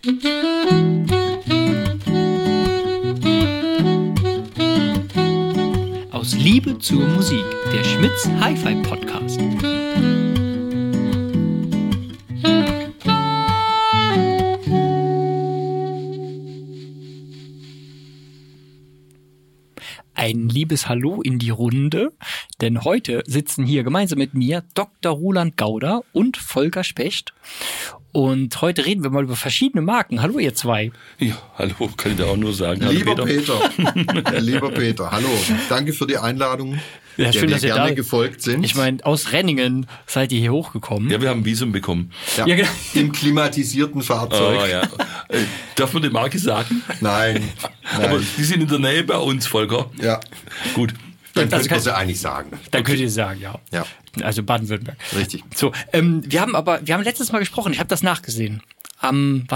Aus Liebe zur Musik, der Schmitz Hi-Fi Podcast. Ein liebes Hallo in die Runde, denn heute sitzen hier gemeinsam mit mir Dr. Roland Gauder und Volker Specht. Und heute reden wir mal über verschiedene Marken. Hallo ihr zwei. Ja, hallo, kann ich da auch nur sagen. Lieber Peter. Lieber Peter, hallo. Danke für die Einladung, ja, schön, dass ihr gerne gefolgt sind. Ich meine, aus Renningen seid ihr hier hochgekommen. Ja, wir haben ein Visum bekommen. Ja, genau. Im klimatisierten Fahrzeug. Oh, ja. Darf man die Marke sagen? Nein. Aber die sind in der Nähe bei uns, Volker. Ja. Gut. Dann könnt ihr sie eigentlich sagen. Dann könnt ihr sagen, ja. Ja. Also Baden-Württemberg. Richtig. So, wir haben letztes Mal gesprochen, ich habe das nachgesehen. Am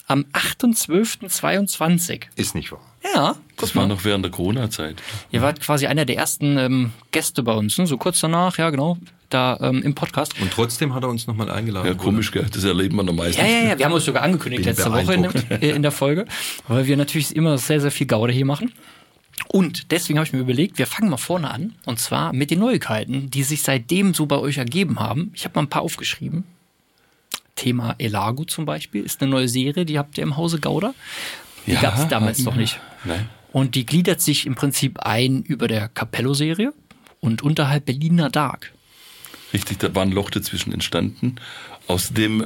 8.12.22. Ist nicht wahr. Ja. Das war noch während der Corona-Zeit. Ihr wart quasi einer der ersten Gäste bei uns, ne? So kurz danach, ja genau, da im Podcast. Und trotzdem hat er uns nochmal eingeladen. Ja, komisch, gell? Das erleben wir noch meistens. Ja, wir haben uns sogar angekündigt letzte Woche in der Folge, weil wir natürlich immer sehr, sehr viel Gaude hier machen. Und deswegen habe ich mir überlegt, wir fangen mal vorne an, und zwar mit den Neuigkeiten, die sich seitdem so bei euch ergeben haben. Ich habe mal ein paar aufgeschrieben. Thema Elago zum Beispiel ist eine neue Serie, die habt ihr im Hause Gauder. Die gab es damals noch nicht. Nein. Und die gliedert sich im Prinzip ein über der Capello-Serie und unterhalb Berliner Dark. Richtig, da war ein Loch dazwischen entstanden, aus dem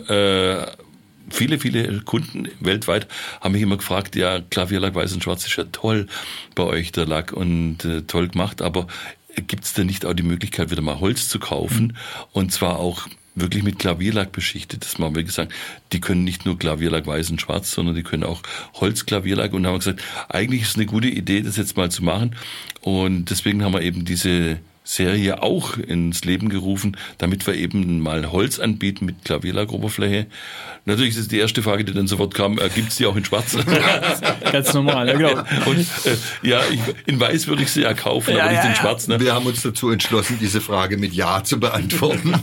viele Kunden weltweit haben mich immer gefragt, ja, Klavierlack Weiß und Schwarz ist ja toll bei euch, der Lack, und toll gemacht, aber gibt es denn nicht auch die Möglichkeit, wieder mal Holz zu kaufen, und zwar auch wirklich mit Klavierlack beschichtet? Das haben wir gesagt, die können nicht nur Klavierlack Weiß und Schwarz, sondern die können auch Holzklavierlack, und haben wir gesagt, eigentlich ist es eine gute Idee, das jetzt mal zu machen, und deswegen haben wir eben diese Serie auch ins Leben gerufen, damit wir eben mal Holz anbieten mit Klavierlackoberfläche. Natürlich ist die erste Frage, die dann sofort kam, gibt es die auch in Schwarz? Ganz normal, ja genau. Und in Weiß würde ich sie ja kaufen, aber nicht in Schwarz. Ne? Wir haben uns dazu entschlossen, diese Frage mit Ja zu beantworten.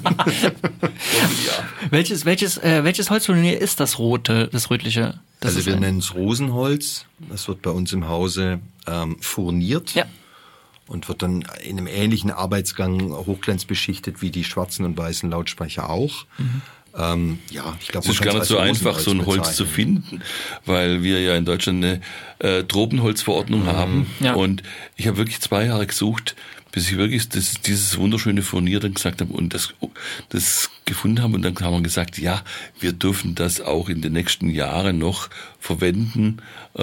Ja. Welches Holzfurnier ist das rote, das rötliche? Also wir nennen es Rosenholz. Das wird bei uns im Hause furniert. Ja. Und wird dann in einem ähnlichen Arbeitsgang hochglanzbeschichtet wie die schwarzen und weißen Lautsprecher auch. Mhm. Ich glaube, es ist gar nicht so einfach, so ein Holz zu finden, weil wir ja in Deutschland eine Tropenholzverordnung haben. Ja. Und ich habe wirklich 2 Jahre gesucht, bis ich wirklich dieses wunderschöne Furnier dann gesagt habe und das gefunden haben. Und dann haben wir gesagt, ja, wir dürfen das auch in den nächsten Jahren noch verwenden.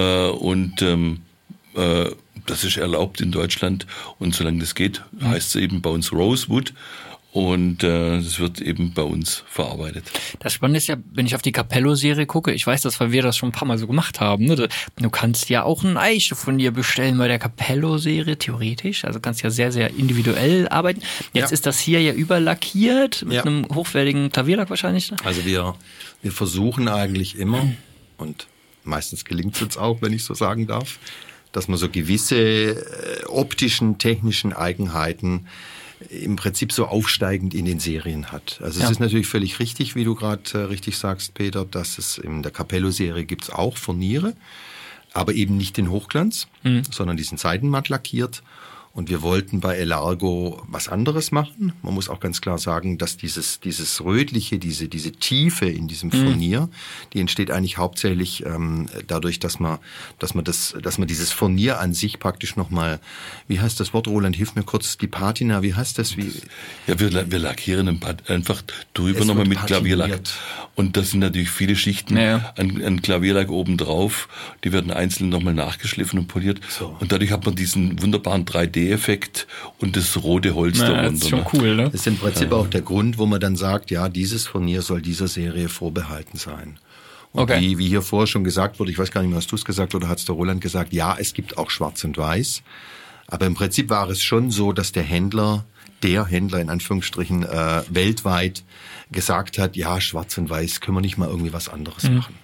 Das ist erlaubt in Deutschland, und solange das geht, heißt es eben bei uns Rosewood, und das wird eben bei uns verarbeitet. Das Spannende ist ja, wenn ich auf die Capello-Serie gucke, ich weiß das, weil wir das schon ein paar Mal so gemacht haben, ne? Du kannst ja auch ein Eiche von dir bestellen bei der Capello-Serie, theoretisch, also kannst ja sehr, sehr individuell arbeiten. Jetzt ist das hier ja überlackiert, mit einem hochwertigen Klavierlack wahrscheinlich. Ne? Also wir versuchen eigentlich immer, und meistens gelingt es uns auch, wenn ich so sagen darf, dass man so gewisse optischen, technischen Eigenheiten im Prinzip so aufsteigend in den Serien hat. Also es ist natürlich völlig richtig, wie du gerade richtig sagst, Peter, dass es in der Capello-Serie gibt es auch Furniere, aber eben nicht den Hochglanz, sondern die sind seitenmatt lackiert. Und wir wollten bei Elago was anderes machen. Man muss auch ganz klar sagen, dass dieses Rötliche, diese Tiefe in diesem Furnier, die entsteht eigentlich hauptsächlich dadurch, dass man dieses Furnier an sich praktisch nochmal, wie heißt das Wort, Roland, hilf mir kurz, die Patina, wie heißt das? Ja, wir lackieren einfach drüber nochmal mit Klavierlack. Und das sind natürlich viele Schichten an Klavierlack oben drauf. Die werden einzeln nochmal nachgeschliffen und poliert. So. Und dadurch hat man diesen wunderbaren 3D-Effekt und das rote Holz darunter. Das ist schon cool, ne? Das ist im Prinzip auch der Grund, wo man dann sagt, ja, dieses Furnier soll dieser Serie vorbehalten sein. Und wie hier vorher schon gesagt wurde, ich weiß gar nicht mehr, hast du es gesagt oder hat es der Roland gesagt, ja, es gibt auch Schwarz und Weiß. Aber im Prinzip war es schon so, dass der Händler in Anführungsstrichen weltweit gesagt hat, ja, Schwarz und Weiß, können wir nicht mal irgendwie was anderes machen.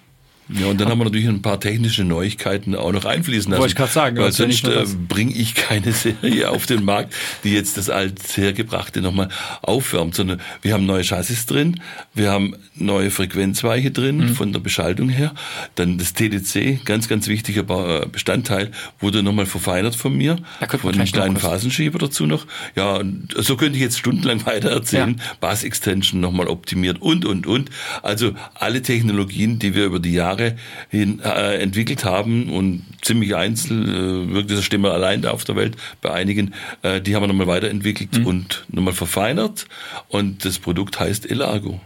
Ja, und dann haben wir natürlich ein paar technische Neuigkeiten auch noch einfließen lassen. Wollte ich gerade sagen. Weil sonst bringe ich keine Serie auf den Markt, die jetzt das althergebrachte nochmal aufwärmt, sondern wir haben neue Chassis drin, wir haben neue Frequenzweiche drin, von der Beschaltung her. Dann das TDC, ganz, ganz wichtiger Bestandteil, wurde nochmal verfeinert von mir. Von einem kleinen Phasenschieber dazu noch. Ja, so könnte ich jetzt stundenlang weiter erzählen. Ja. Bass-Extension nochmal optimiert und. Also alle Technologien, die wir über die Jahre hin entwickelt haben und ziemlich wirklich das Stimme allein da auf der Welt bei einigen, die haben wir nochmal weiterentwickelt und nochmal verfeinert und das Produkt heißt Elago.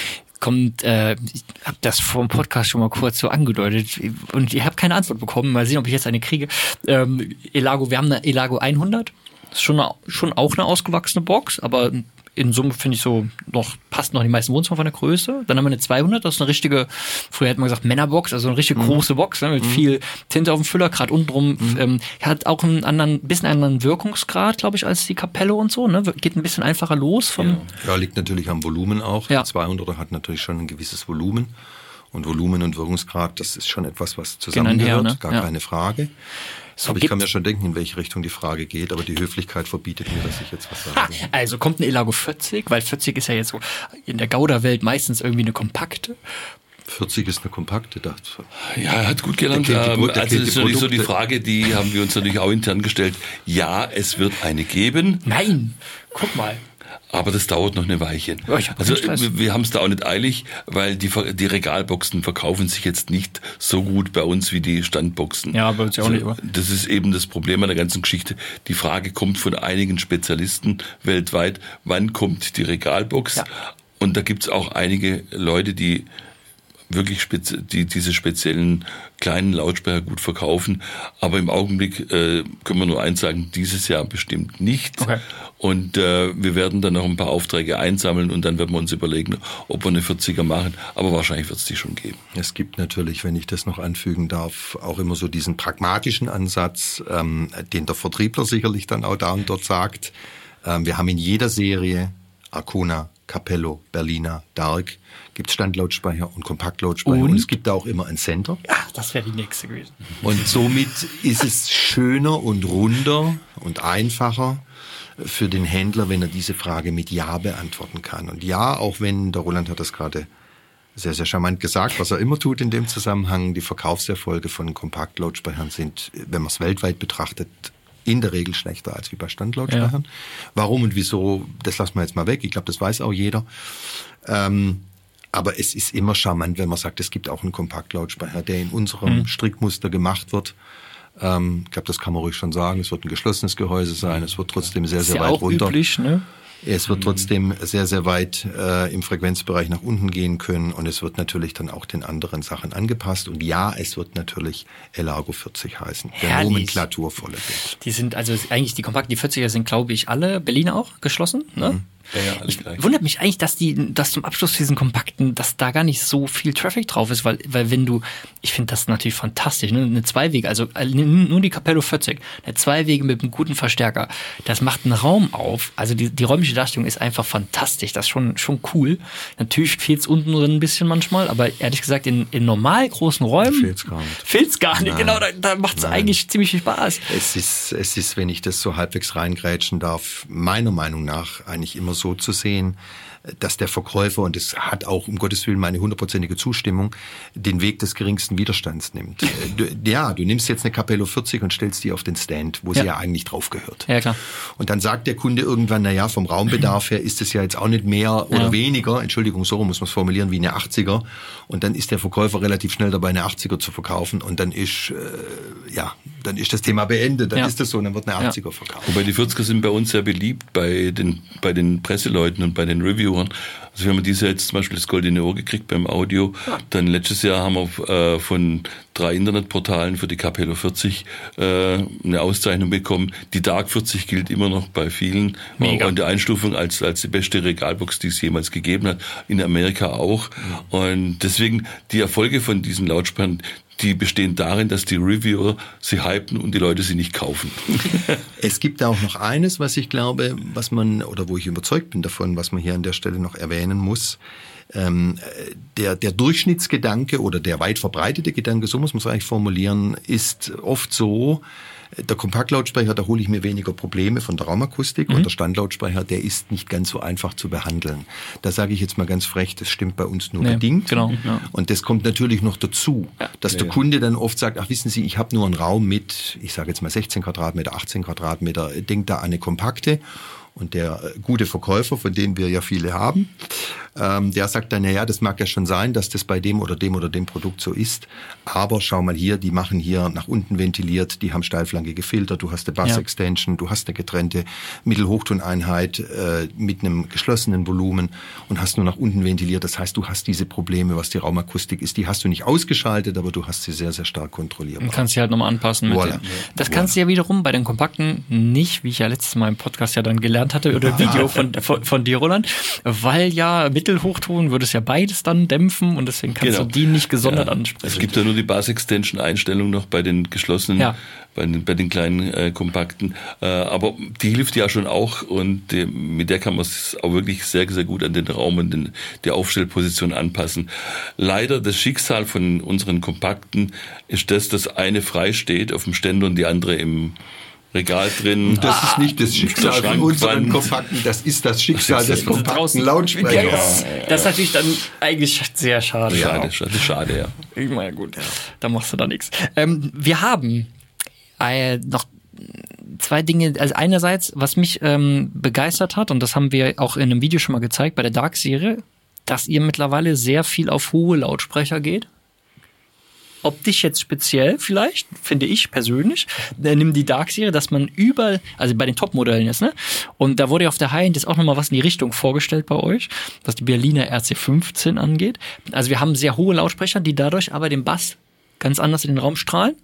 Ich habe das vor dem Podcast schon mal kurz so angedeutet und ich habe keine Antwort bekommen. Mal sehen, ob ich jetzt eine kriege. Elago, wir haben eine Elago 100. Das ist schon auch eine ausgewachsene Box, aber in Summe finde ich so passt noch die meisten Wohnzimmer von der Größe. Dann haben wir eine 200, das ist eine richtige, früher hätte man gesagt Männerbox, also eine richtig große Box, ne, mit viel Tinte auf dem Füller, gerade untenrum. Hat auch einen bisschen anderen Wirkungsgrad, glaube ich, als die Capello und so. Ne? Geht ein bisschen einfacher los. Ja, liegt natürlich am Volumen auch. Ja. Die 200er hat natürlich schon ein gewisses Volumen. Und Volumen und Wirkungsgrad, das ist schon etwas, was zusammengehört, ne? Gar keine Frage. So, aber ich kann mir schon denken, in welche Richtung die Frage geht, aber die Höflichkeit verbietet mir, dass ich jetzt was sage. Also kommt ein Elago 40, weil 40 ist ja jetzt so in der Gouda-Welt meistens irgendwie eine kompakte. 40 ist eine kompakte, ja, er hat gut gelernt. Also das ist natürlich so die Frage, die haben wir uns natürlich auch intern gestellt. Ja, es wird eine geben. Nein, guck mal. Aber das dauert noch eine Weilchen. Ja, also wir haben es da auch nicht eilig, weil die Regalboxen verkaufen sich jetzt nicht so gut bei uns wie die Standboxen. Ja, bei uns ja auch nicht. Das ist eben das Problem an der ganzen Geschichte. Die Frage kommt von einigen Spezialisten weltweit, wann kommt die Regalbox? Ja. Und da gibt es auch einige Leute, die wirklich diese speziellen kleinen Lautsprecher gut verkaufen. Aber im Augenblick können wir nur eins sagen, dieses Jahr bestimmt nicht. Okay. Und wir werden dann noch ein paar Aufträge einsammeln und dann werden wir uns überlegen, ob wir eine 40er machen. Aber wahrscheinlich wird es die schon geben. Es gibt natürlich, wenn ich das noch anfügen darf, auch immer so diesen pragmatischen Ansatz, den der Vertriebler sicherlich dann auch da und dort sagt. Wir haben in jeder Serie Arcona, Capello, Berliner, Dark, gibt es Standlautsprecher und Kompaktlautsprecher und es gibt da auch immer einen Center. Ja, das wäre die nächste gewesen. Und somit ist es schöner und runder und einfacher für den Händler, wenn er diese Frage mit Ja beantworten kann. Und ja, auch wenn, der Roland hat das gerade sehr, sehr charmant gesagt, was er immer tut in dem Zusammenhang, die Verkaufserfolge von Kompaktlautsprechern sind, wenn man es weltweit betrachtet, in der Regel schlechter als wie bei Standlautsprechern. Ja. Warum und wieso, das lassen wir jetzt mal weg. Ich glaube, das weiß auch jeder. Aber es ist immer charmant, wenn man sagt, es gibt auch einen Kompaktlautsprecher, der in unserem Strickmuster gemacht wird. Ich glaube, das kann man ruhig schon sagen. Es wird ein geschlossenes Gehäuse sein. Es wird trotzdem sehr, sehr weit runter. Üblich, ne? Es wird trotzdem sehr, sehr weit im Frequenzbereich nach unten gehen können und es wird natürlich dann auch den anderen Sachen angepasst. Und ja, es wird natürlich Elago 40 heißen. Der nomenklaturvolle Wert. Die sind also eigentlich die kompakten, die 40er sind, glaube ich, alle Berliner auch geschlossen, ne? Ja, wundert mich eigentlich, dass zum Abschluss diesen kompakten, dass da gar nicht so viel Traffic drauf ist, weil wenn ich finde das natürlich fantastisch, ne? Eine Zweiwege, also nur die Capello 40, eine Zweiwege mit einem guten Verstärker, das macht einen Raum auf, also die räumliche Darstellung ist einfach fantastisch, das ist schon cool. Natürlich fehlt es unten drin ein bisschen manchmal, aber ehrlich gesagt in normal großen Räumen fehlt's gar nicht. Nein. Genau, da macht es eigentlich ziemlich viel Spaß. Es ist, wenn ich das so halbwegs reingrätschen darf, meiner Meinung nach eigentlich immer so zu sehen, dass der Verkäufer, und es hat auch um Gottes Willen meine 100%ige Zustimmung, den Weg des geringsten Widerstands nimmt. Du nimmst jetzt eine Capello 40 und stellst die auf den Stand, wo sie ja eigentlich drauf gehört. Ja, klar. Und dann sagt der Kunde irgendwann, vom Raumbedarf her ist es ja jetzt auch nicht mehr oder weniger, Entschuldigung, so muss man es formulieren, wie eine 80er. Und dann ist der Verkäufer relativ schnell dabei, eine 80er zu verkaufen und dann ist das Thema beendet. Dann ist das so, und dann wird eine 80er verkauft. Wobei die 40er sind bei uns sehr beliebt bei den Presseleuten und bei den Reviewern. Also wir haben dieses Jahr jetzt zum Beispiel das Goldene Ohr gekriegt beim Audio. Dann letztes Jahr haben wir von 3 Internetportalen für die Capello 40 eine Auszeichnung bekommen. Die Dark 40 gilt immer noch bei vielen. Mega. Und die Einstufung als die beste Regalbox, die es jemals gegeben hat. In Amerika auch. Und deswegen die Erfolge von diesen Lautsprechern, die bestehen darin, dass die Reviewer sie hypen und die Leute sie nicht kaufen. Es gibt auch noch eines, was ich glaube, wo ich überzeugt bin davon, was man hier an der Stelle noch erwähnen muss. Der Durchschnittsgedanke oder der weit verbreitete Gedanke, so muss man es eigentlich formulieren, ist oft so, der Kompaktlautsprecher, da hole ich mir weniger Probleme von der Raumakustik und der Standlautsprecher, der ist nicht ganz so einfach zu behandeln. Da sage ich jetzt mal ganz frech, das stimmt bei uns nur bedingt. Genau, ja. Und das kommt natürlich noch dazu, dass der Kunde dann oft sagt, ach wissen Sie, ich habe nur einen Raum mit, ich sage jetzt mal 16 Quadratmeter, 18 Quadratmeter, denkt da an eine kompakte. Und der gute Verkäufer, von denen wir ja viele haben, der sagt dann, naja, das mag ja schon sein, dass das bei dem oder dem oder dem Produkt so ist. Aber schau mal hier, die machen hier nach unten ventiliert, die haben steilflankige Filter, du hast eine Bass-Extension, du hast eine getrennte Mittelhochtoneinheit mit einem geschlossenen Volumen und hast nur nach unten ventiliert. Das heißt, du hast diese Probleme, was die Raumakustik ist, die hast du nicht ausgeschaltet, aber du hast sie sehr, sehr stark kontrollierbar. Du kannst sie halt nochmal anpassen. Voilà. Das kannst du ja wiederum bei den Kompakten nicht, wie ich ja letztes Mal im Podcast ja dann gelernt hatte, oder Video von dir, Roland, weil ja Mittelhochton würde es ja beides dann dämpfen und deswegen kannst du die nicht gesondert ansprechen. Es gibt ja nur die Bass-Extension-Einstellung noch bei den geschlossenen, bei den kleinen Kompakten, aber die hilft ja schon auch und mit der kann man es auch wirklich sehr, sehr gut an den Raum und die Aufstellposition anpassen. Leider das Schicksal von unseren Kompakten ist dass eine frei steht auf dem Ständer und die andere im Regal drin. Das ist nicht das Schicksal von unseren Kompakten, das ist das Schicksal des kompakten Lautsprechers. Das ist natürlich dann eigentlich sehr schade. Schade, ja. Ich meine, gut, da machst du da nichts. Wir haben noch zwei Dinge. Also einerseits, was mich begeistert hat, und das haben wir auch in einem Video schon mal gezeigt bei der Dark-Serie, dass ihr mittlerweile sehr viel auf hohe Lautsprecher geht. Optisch jetzt speziell vielleicht, finde ich persönlich, nimm die Dark-Serie, dass man überall, also bei den Top-Modellen jetzt, ne? Und da wurde ja auf der High-End jetzt auch nochmal was in die Richtung vorgestellt bei euch, was die Berliner RC15 angeht. Also wir haben sehr hohe Lautsprecher, die dadurch aber den Bass ganz anders in den Raum strahlen.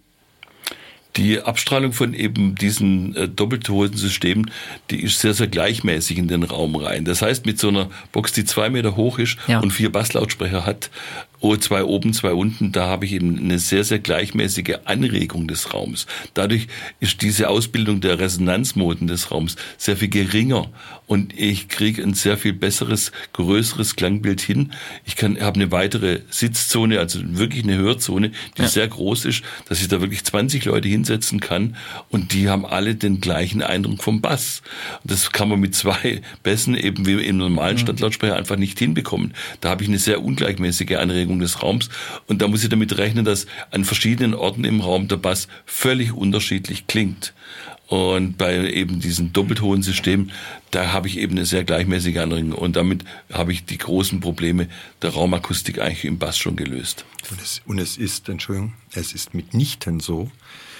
Die Abstrahlung von eben diesen Doppeltonsystemen, die ist sehr, sehr gleichmäßig in den Raum rein. Das heißt, mit so einer Box, die 2 Meter hoch ist und 4 Basslautsprecher hat, 2 oben, 2 unten, da habe ich eben eine sehr, sehr gleichmäßige Anregung des Raums. Dadurch ist diese Ausbildung der Resonanzmoden des Raums sehr viel geringer und ich kriege ein sehr viel besseres, größeres Klangbild hin. Ich habe eine weitere Sitzzone, also wirklich eine Hörzone, die sehr groß ist, dass ich da wirklich 20 Leute hinsetzen kann und die haben alle den gleichen Eindruck vom Bass. Das kann man mit 2 Bässen eben wie im normalen Standlautsprecher einfach nicht hinbekommen. Da habe ich eine sehr ungleichmäßige Anregung des Raums und da muss ich damit rechnen, dass an verschiedenen Orten im Raum der Bass völlig unterschiedlich klingt. Und bei eben diesen Doppeltonsystemen, da habe ich eben eine sehr gleichmäßige Anregung und damit habe ich die großen Probleme der Raumakustik eigentlich im Bass schon gelöst. Und es ist mitnichten so,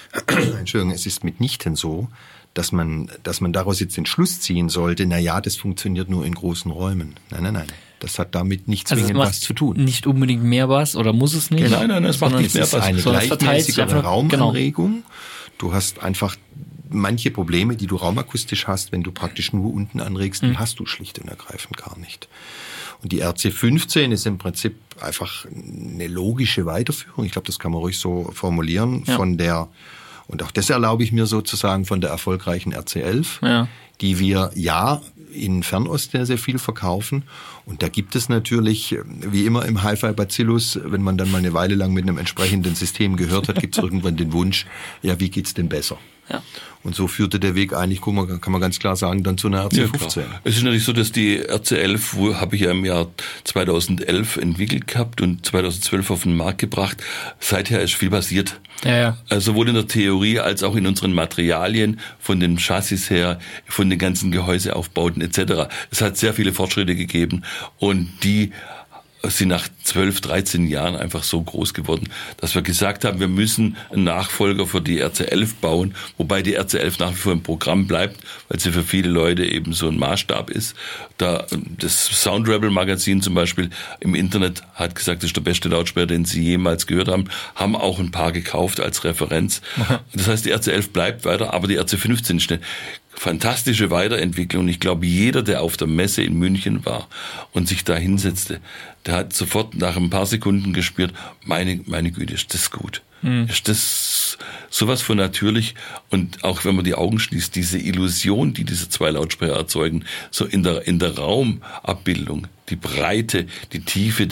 dass man daraus jetzt den Schluss ziehen sollte, das funktioniert nur in großen Räumen. Nein. Das hat damit nicht zwingend was zu tun. Nicht unbedingt mehr Bass oder muss es nicht? Nein, es macht nicht mehr Bass. Es ist eine gleichmäßigere Raumanregung. Du hast einfach manche Probleme, die du raumakustisch hast, wenn du praktisch nur unten anregst, die hast du schlicht und ergreifend gar nicht. Und die RC15 ist im Prinzip einfach eine logische Weiterführung. Ich glaube, das kann man ruhig so formulieren und auch das erlaube ich mir sozusagen von der erfolgreichen RC11, die wir in Fernost sehr, sehr viel verkaufen. Und da gibt es natürlich, wie immer im Hi-Fi-Bacillus, wenn man dann mal eine Weile lang mit einem entsprechenden System gehört hat, gibt es irgendwann den Wunsch, wie geht's denn besser? Ja. Und so führte der Weg eigentlich, kann man ganz klar sagen, dann zu einer RC15. Ja, es ist natürlich so, dass die RC11 habe ich ja im Jahr 2011 entwickelt gehabt und 2012 auf den Markt gebracht. Seither ist viel passiert. Ja. Also sowohl in der Theorie als auch in unseren Materialien, von den Chassis her, von den ganzen Gehäuseaufbauten etc. Es hat sehr viele Fortschritte gegeben und die sind nach 12, 13 Jahren einfach so groß geworden, dass wir gesagt haben, wir müssen einen Nachfolger für die RC11 bauen, wobei die RC11 nach wie vor im Programm bleibt, weil sie für viele Leute eben so ein Maßstab ist. Das Sound Rebel Magazin zum Beispiel im Internet hat gesagt, das ist der beste Lautsprecher, den sie jemals gehört haben auch ein paar gekauft als Referenz. Das heißt, die RC11 bleibt weiter, aber die RC15 ist eine fantastische Weiterentwicklung. Ich glaube, jeder, der auf der Messe in München war und sich da hinsetzte, der hat sofort nach ein paar Sekunden gespürt, meine Güte, ist das gut. Ist das sowas von natürlich? Und auch wenn man die Augen schließt, diese Illusion, die diese 2 Lautsprecher erzeugen, so in der Raumabbildung, die Breite, die Tiefe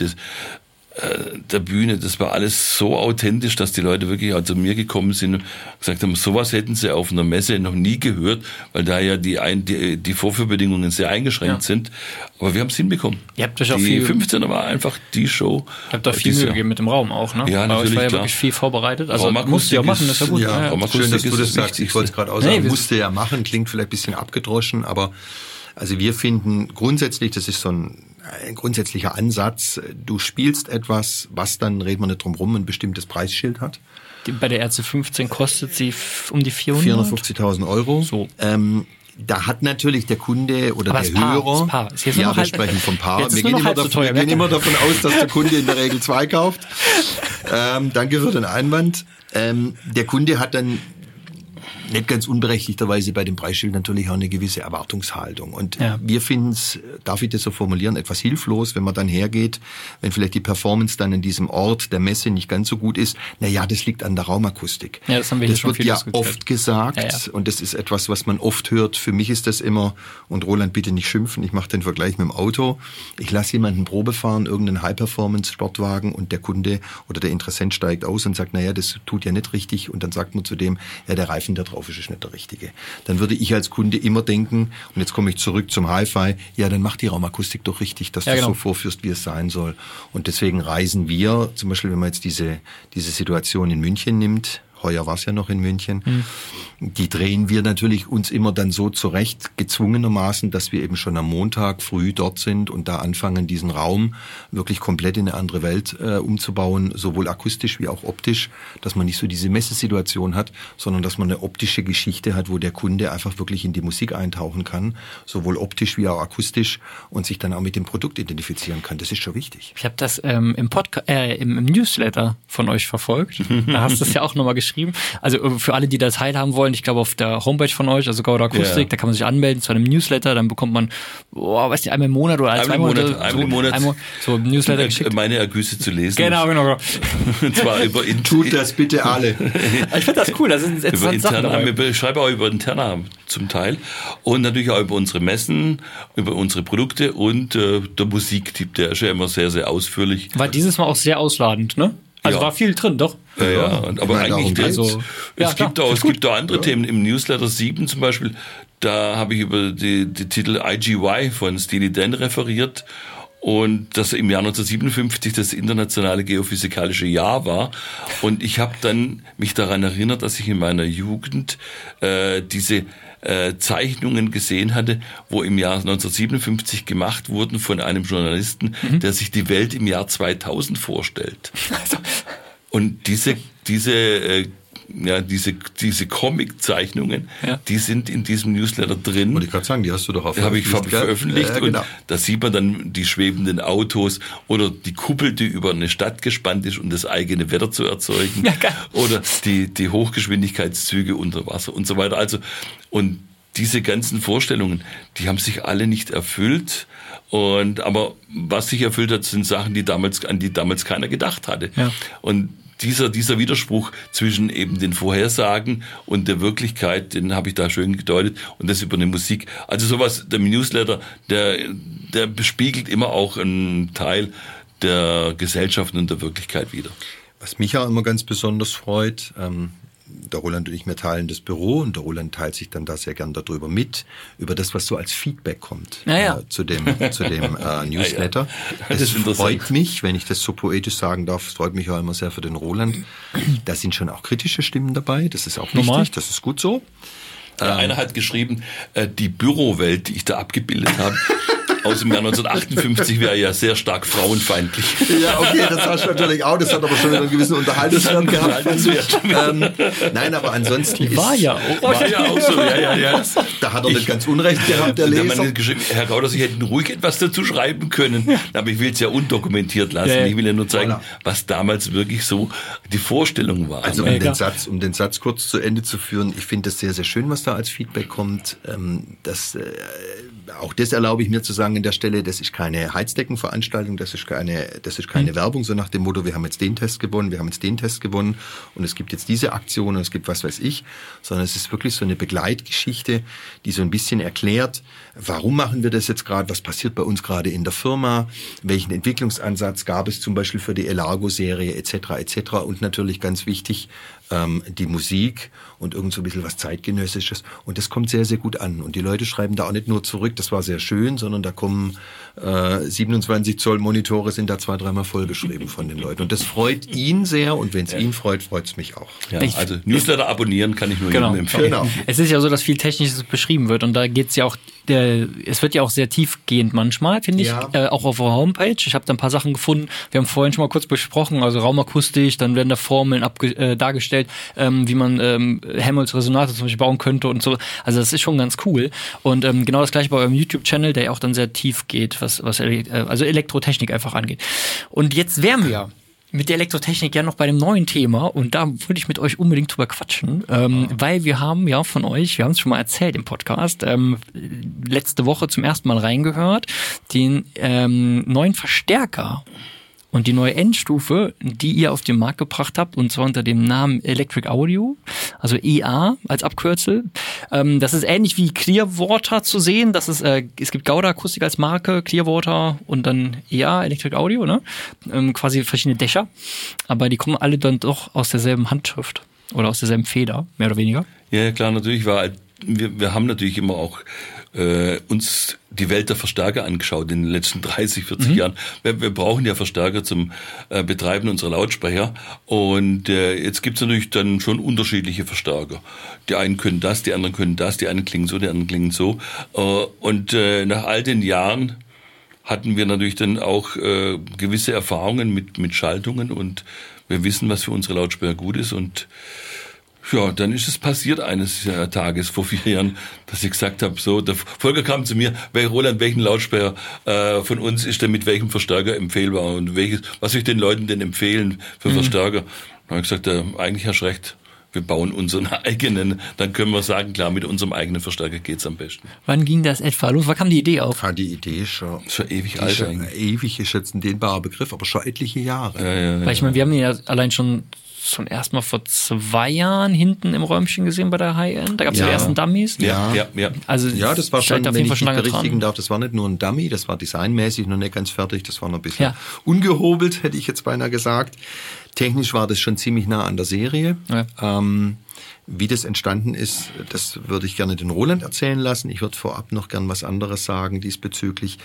der Bühne, das war alles so authentisch, dass die Leute wirklich auch zu mir gekommen sind und gesagt haben, sowas hätten sie auf einer Messe noch nie gehört, weil da ja die Vorführbedingungen sehr eingeschränkt sind. Aber wir haben es hinbekommen. Ihr habt euch auch die viel 15er war einfach die Show. Ihr habt auch viel Mühe gegeben mit dem Raum auch, ne? Ja, natürlich, war ja klar. wirklich viel vorbereitet. Also musst du ja machen, das ist ja gut. Ja, schön, dass du das sagst. Ich wollte es gerade auch sagen, musste ja machen, klingt vielleicht ein bisschen abgedroschen, aber also wir finden grundsätzlich, das ist so ein grundsätzlicher Ansatz, du spielst etwas, was dann, reden wir nicht drum rum, ein bestimmtes Preisschild hat. Bei der RC15 kostet sie um die 450.000 €. So. Da hat natürlich der Kunde oder aber der Hörer, Paar. Ja, wir sprechen vom Paar. Wir gehen immer davon aus, dass der Kunde in der Regel 2 kauft. Danke für den Einwand. Der Kunde hat dann nicht ganz unberechtigterweise bei dem Preisschild natürlich auch eine gewisse Erwartungshaltung. Und wir finden es, darf ich das so formulieren, etwas hilflos, wenn man dann hergeht, wenn vielleicht die Performance dann in diesem Ort der Messe nicht ganz so gut ist. Naja, das liegt an der Raumakustik. Ja, das haben wir das schon wird viel ja diskutiert. oft gesagt und das ist etwas, was man oft hört. Für mich ist das immer, und Roland, bitte nicht schimpfen, ich mache den Vergleich mit dem Auto. Ich lasse jemanden Probe fahren, irgendeinen High-Performance-Sportwagen und der Kunde oder der Interessent steigt aus und sagt, naja, das tut ja nicht richtig. Und dann sagt man zu dem, ja, der Reifen da drauf ist nicht der richtige. Dann würde ich als Kunde immer denken, und jetzt komme ich zurück zum Hi-Fi, ja, dann mach die Raumakustik doch richtig, dass du so vorführst, wie es sein soll. Und deswegen reisen wir, zum Beispiel, wenn man jetzt diese Situation in München nimmt, heuer war es ja noch in München, die drehen wir natürlich uns immer dann so zurecht, gezwungenermaßen, dass wir eben schon am Montag früh dort sind und da anfangen, diesen Raum wirklich komplett in eine andere Welt umzubauen, sowohl akustisch wie auch optisch, dass man nicht so diese Messesituation hat, sondern dass man eine optische Geschichte hat, wo der Kunde einfach wirklich in die Musik eintauchen kann, sowohl optisch wie auch akustisch und sich dann auch mit dem Produkt identifizieren kann. Das ist schon wichtig. Ich habe das im Newsletter von euch verfolgt. Da hast du es ja auch nochmal geschrieben. Also für alle, die da teilhaben wollen, ich glaube auf der Homepage von euch, also Gauder Akustik, da kann man sich anmelden zu einem Newsletter, dann bekommt man, einmal im Monat oder einmal im Monat so ein Newsletter geschickt. Meine Ergüsse zu lesen. Genau. Und zwar über Tut das bitte alle. Ich finde das cool, das sind interessante Sachen dabei. Wir schreiben auch über Interna zum Teil und natürlich auch über unsere Messen, über unsere Produkte und der Musiktipp, der ist ja immer sehr, sehr ausführlich. War dieses Mal auch sehr ausladend, ne? Also war viel drin, doch. Ja, aber eigentlich es gibt auch andere Themen. Im Newsletter 7 zum Beispiel, da habe ich über die Titel IGY von Steely Dan referiert und dass im Jahr 1957 das internationale geophysikalische Jahr war. Und ich habe dann mich daran erinnert, dass ich in meiner Jugend diese Zeichnungen gesehen hatte, wo im Jahr 1957 gemacht wurden von einem Journalisten, der sich die Welt im Jahr 2000 vorstellt. Und diese Comic-Zeichnungen, die sind in diesem Newsletter drin. Wollte ich gerade sagen, die hast du doch auch veröffentlicht. Habe ich veröffentlicht genau. Und da sieht man dann die schwebenden Autos oder die Kuppel, die über eine Stadt gespannt ist, um das eigene Wetter zu erzeugen. Ja, oder die Hochgeschwindigkeitszüge unter Wasser und so weiter. Also, und diese ganzen Vorstellungen, die haben sich alle nicht erfüllt. Aber was sich erfüllt hat, sind Sachen, an die damals keiner gedacht hatte. Ja. Und dieser Widerspruch zwischen eben den Vorhersagen und der Wirklichkeit, den habe ich da schön gedeutet und das über eine Musik. Also sowas, der Newsletter, der bespiegelt immer auch einen Teil der Gesellschaft und der Wirklichkeit wider. Was mich auch immer ganz besonders freut, der Roland und ich, wir teilen das Büro und der Roland teilt sich dann da sehr gern darüber mit, über das, was so als Feedback kommt zu dem Newsletter. Das freut mich, wenn ich das so poetisch sagen darf, es freut mich auch immer sehr für den Roland. Da sind schon auch kritische Stimmen dabei, das ist auch wichtig, das ist gut so. Einer hat geschrieben, die Bürowelt, die ich da abgebildet habe, aus dem Jahr 1958 wäre ja sehr stark frauenfeindlich. Ja, okay, das hast du natürlich auch. Das hat aber schon wieder einen gewissen Unterhaltungswert gehabt. Nein, aber ansonsten war ja auch so. Ja. Da hat er nicht ganz Unrecht gehabt, der Leser. Herr Gauder, Sie hätten ruhig etwas dazu schreiben können. Aber ich will es ja undokumentiert lassen. Ja. Ich will ja nur zeigen, was damals wirklich so die Vorstellung war. Also um den Satz kurz zu Ende zu führen, ich finde das sehr, sehr schön, was da als Feedback kommt. Auch das erlaube ich mir zu sagen an der Stelle, das ist keine Heizdeckenveranstaltung, das ist keine Werbung, so nach dem Motto, wir haben jetzt den Test gewonnen, wir haben jetzt den Test gewonnen und es gibt jetzt diese Aktion und es gibt was weiß ich, sondern es ist wirklich so eine Begleitgeschichte, die so ein bisschen erklärt, warum machen wir das jetzt gerade, was passiert bei uns gerade in der Firma, welchen Entwicklungsansatz gab es zum Beispiel für die Elago-Serie etc. und natürlich ganz wichtig, die Musik und irgend so ein bisschen was Zeitgenössisches. Und das kommt sehr, sehr gut an. Und die Leute schreiben da auch nicht nur zurück, das war sehr schön, sondern da kommen 27 Zoll Monitore sind da 2-3 Mal vollgeschrieben von den Leuten. Und das freut ihn sehr und wenn es ihn freut, freut es mich auch. Ja, also Newsletter abonnieren kann ich nur jedem empfehlen. Genau. Es ist ja so, dass viel Technisches beschrieben wird und da geht's ja auch, es wird ja auch sehr tiefgehend manchmal, finde ich, auch auf der Homepage. Ich habe da ein paar Sachen gefunden, wir haben vorhin schon mal kurz besprochen, also Raumakustik, dann werden da Formeln dargestellt, wie man Helmholtz-Resonator zum Beispiel bauen könnte und so. Also das ist schon ganz cool. Und genau das gleiche bei eurem YouTube-Channel, der ja auch dann sehr tief geht, was also Elektrotechnik einfach angeht. Und jetzt wären wir mit der Elektrotechnik ja noch bei dem neuen Thema und da würde ich mit euch unbedingt drüber quatschen, weil wir haben ja von euch, wir haben es schon mal erzählt im Podcast, letzte Woche zum ersten Mal reingehört, den neuen Verstärker und die neue Endstufe, die ihr auf den Markt gebracht habt, und zwar unter dem Namen Electric Audio, also EA als Abkürzel. Das ist ähnlich wie Clearwater zu sehen. Das ist, es gibt Gauder Akustik als Marke, Clearwater und dann EA, Electric Audio, ne? Quasi verschiedene Dächer. Aber die kommen alle dann doch aus derselben Handschrift oder aus derselben Feder, mehr oder weniger. Ja, klar, natürlich wir haben natürlich immer auch uns die Welt der Verstärker angeschaut in den letzten 30, 40 Jahren. Wir brauchen ja Verstärker zum Betreiben unserer Lautsprecher und jetzt gibt es natürlich dann schon unterschiedliche Verstärker. Die einen können das, die anderen können das, die einen klingen so, die anderen klingen so. Und nach all den Jahren hatten wir natürlich dann auch gewisse Erfahrungen mit Schaltungen und wir wissen, was für unsere Lautsprecher gut ist und ja, dann ist es passiert eines Tages vor 4 Jahren, dass ich gesagt habe, so, der Volker kam zu mir, Roland, welchen Lautsprecher von uns ist denn mit welchem Verstärker empfehlbar und was soll ich den Leuten denn empfehlen für Verstärker? Dann habe ich gesagt, eigentlich hast du recht, wir bauen unseren eigenen, dann können wir sagen, klar, mit unserem eigenen Verstärker geht's am besten. Wann ging das etwa los? Wann kam die Idee auf? Die Idee ist schon ewig alt eigentlich. Ewig ist jetzt ein dehnbarer Begriff, aber schon etliche Jahre. Ja. Weil ich meine, wir haben ihn ja allein schon zum ersten Mal vor 2 Jahren hinten im Räumchen gesehen bei der High-End. Da gab es die ersten Dummies. Ja. Also das war schon, wenn ich mich berichtigen darf, das war nicht nur ein Dummy, das war designmäßig noch nicht ganz fertig, das war noch ein bisschen ungehobelt, hätte ich jetzt beinahe gesagt. Technisch war das schon ziemlich nah an der Serie. Ja. Wie das entstanden ist, das würde ich gerne den Roland erzählen lassen. Ich würde vorab noch gern was anderes sagen diesbezüglich.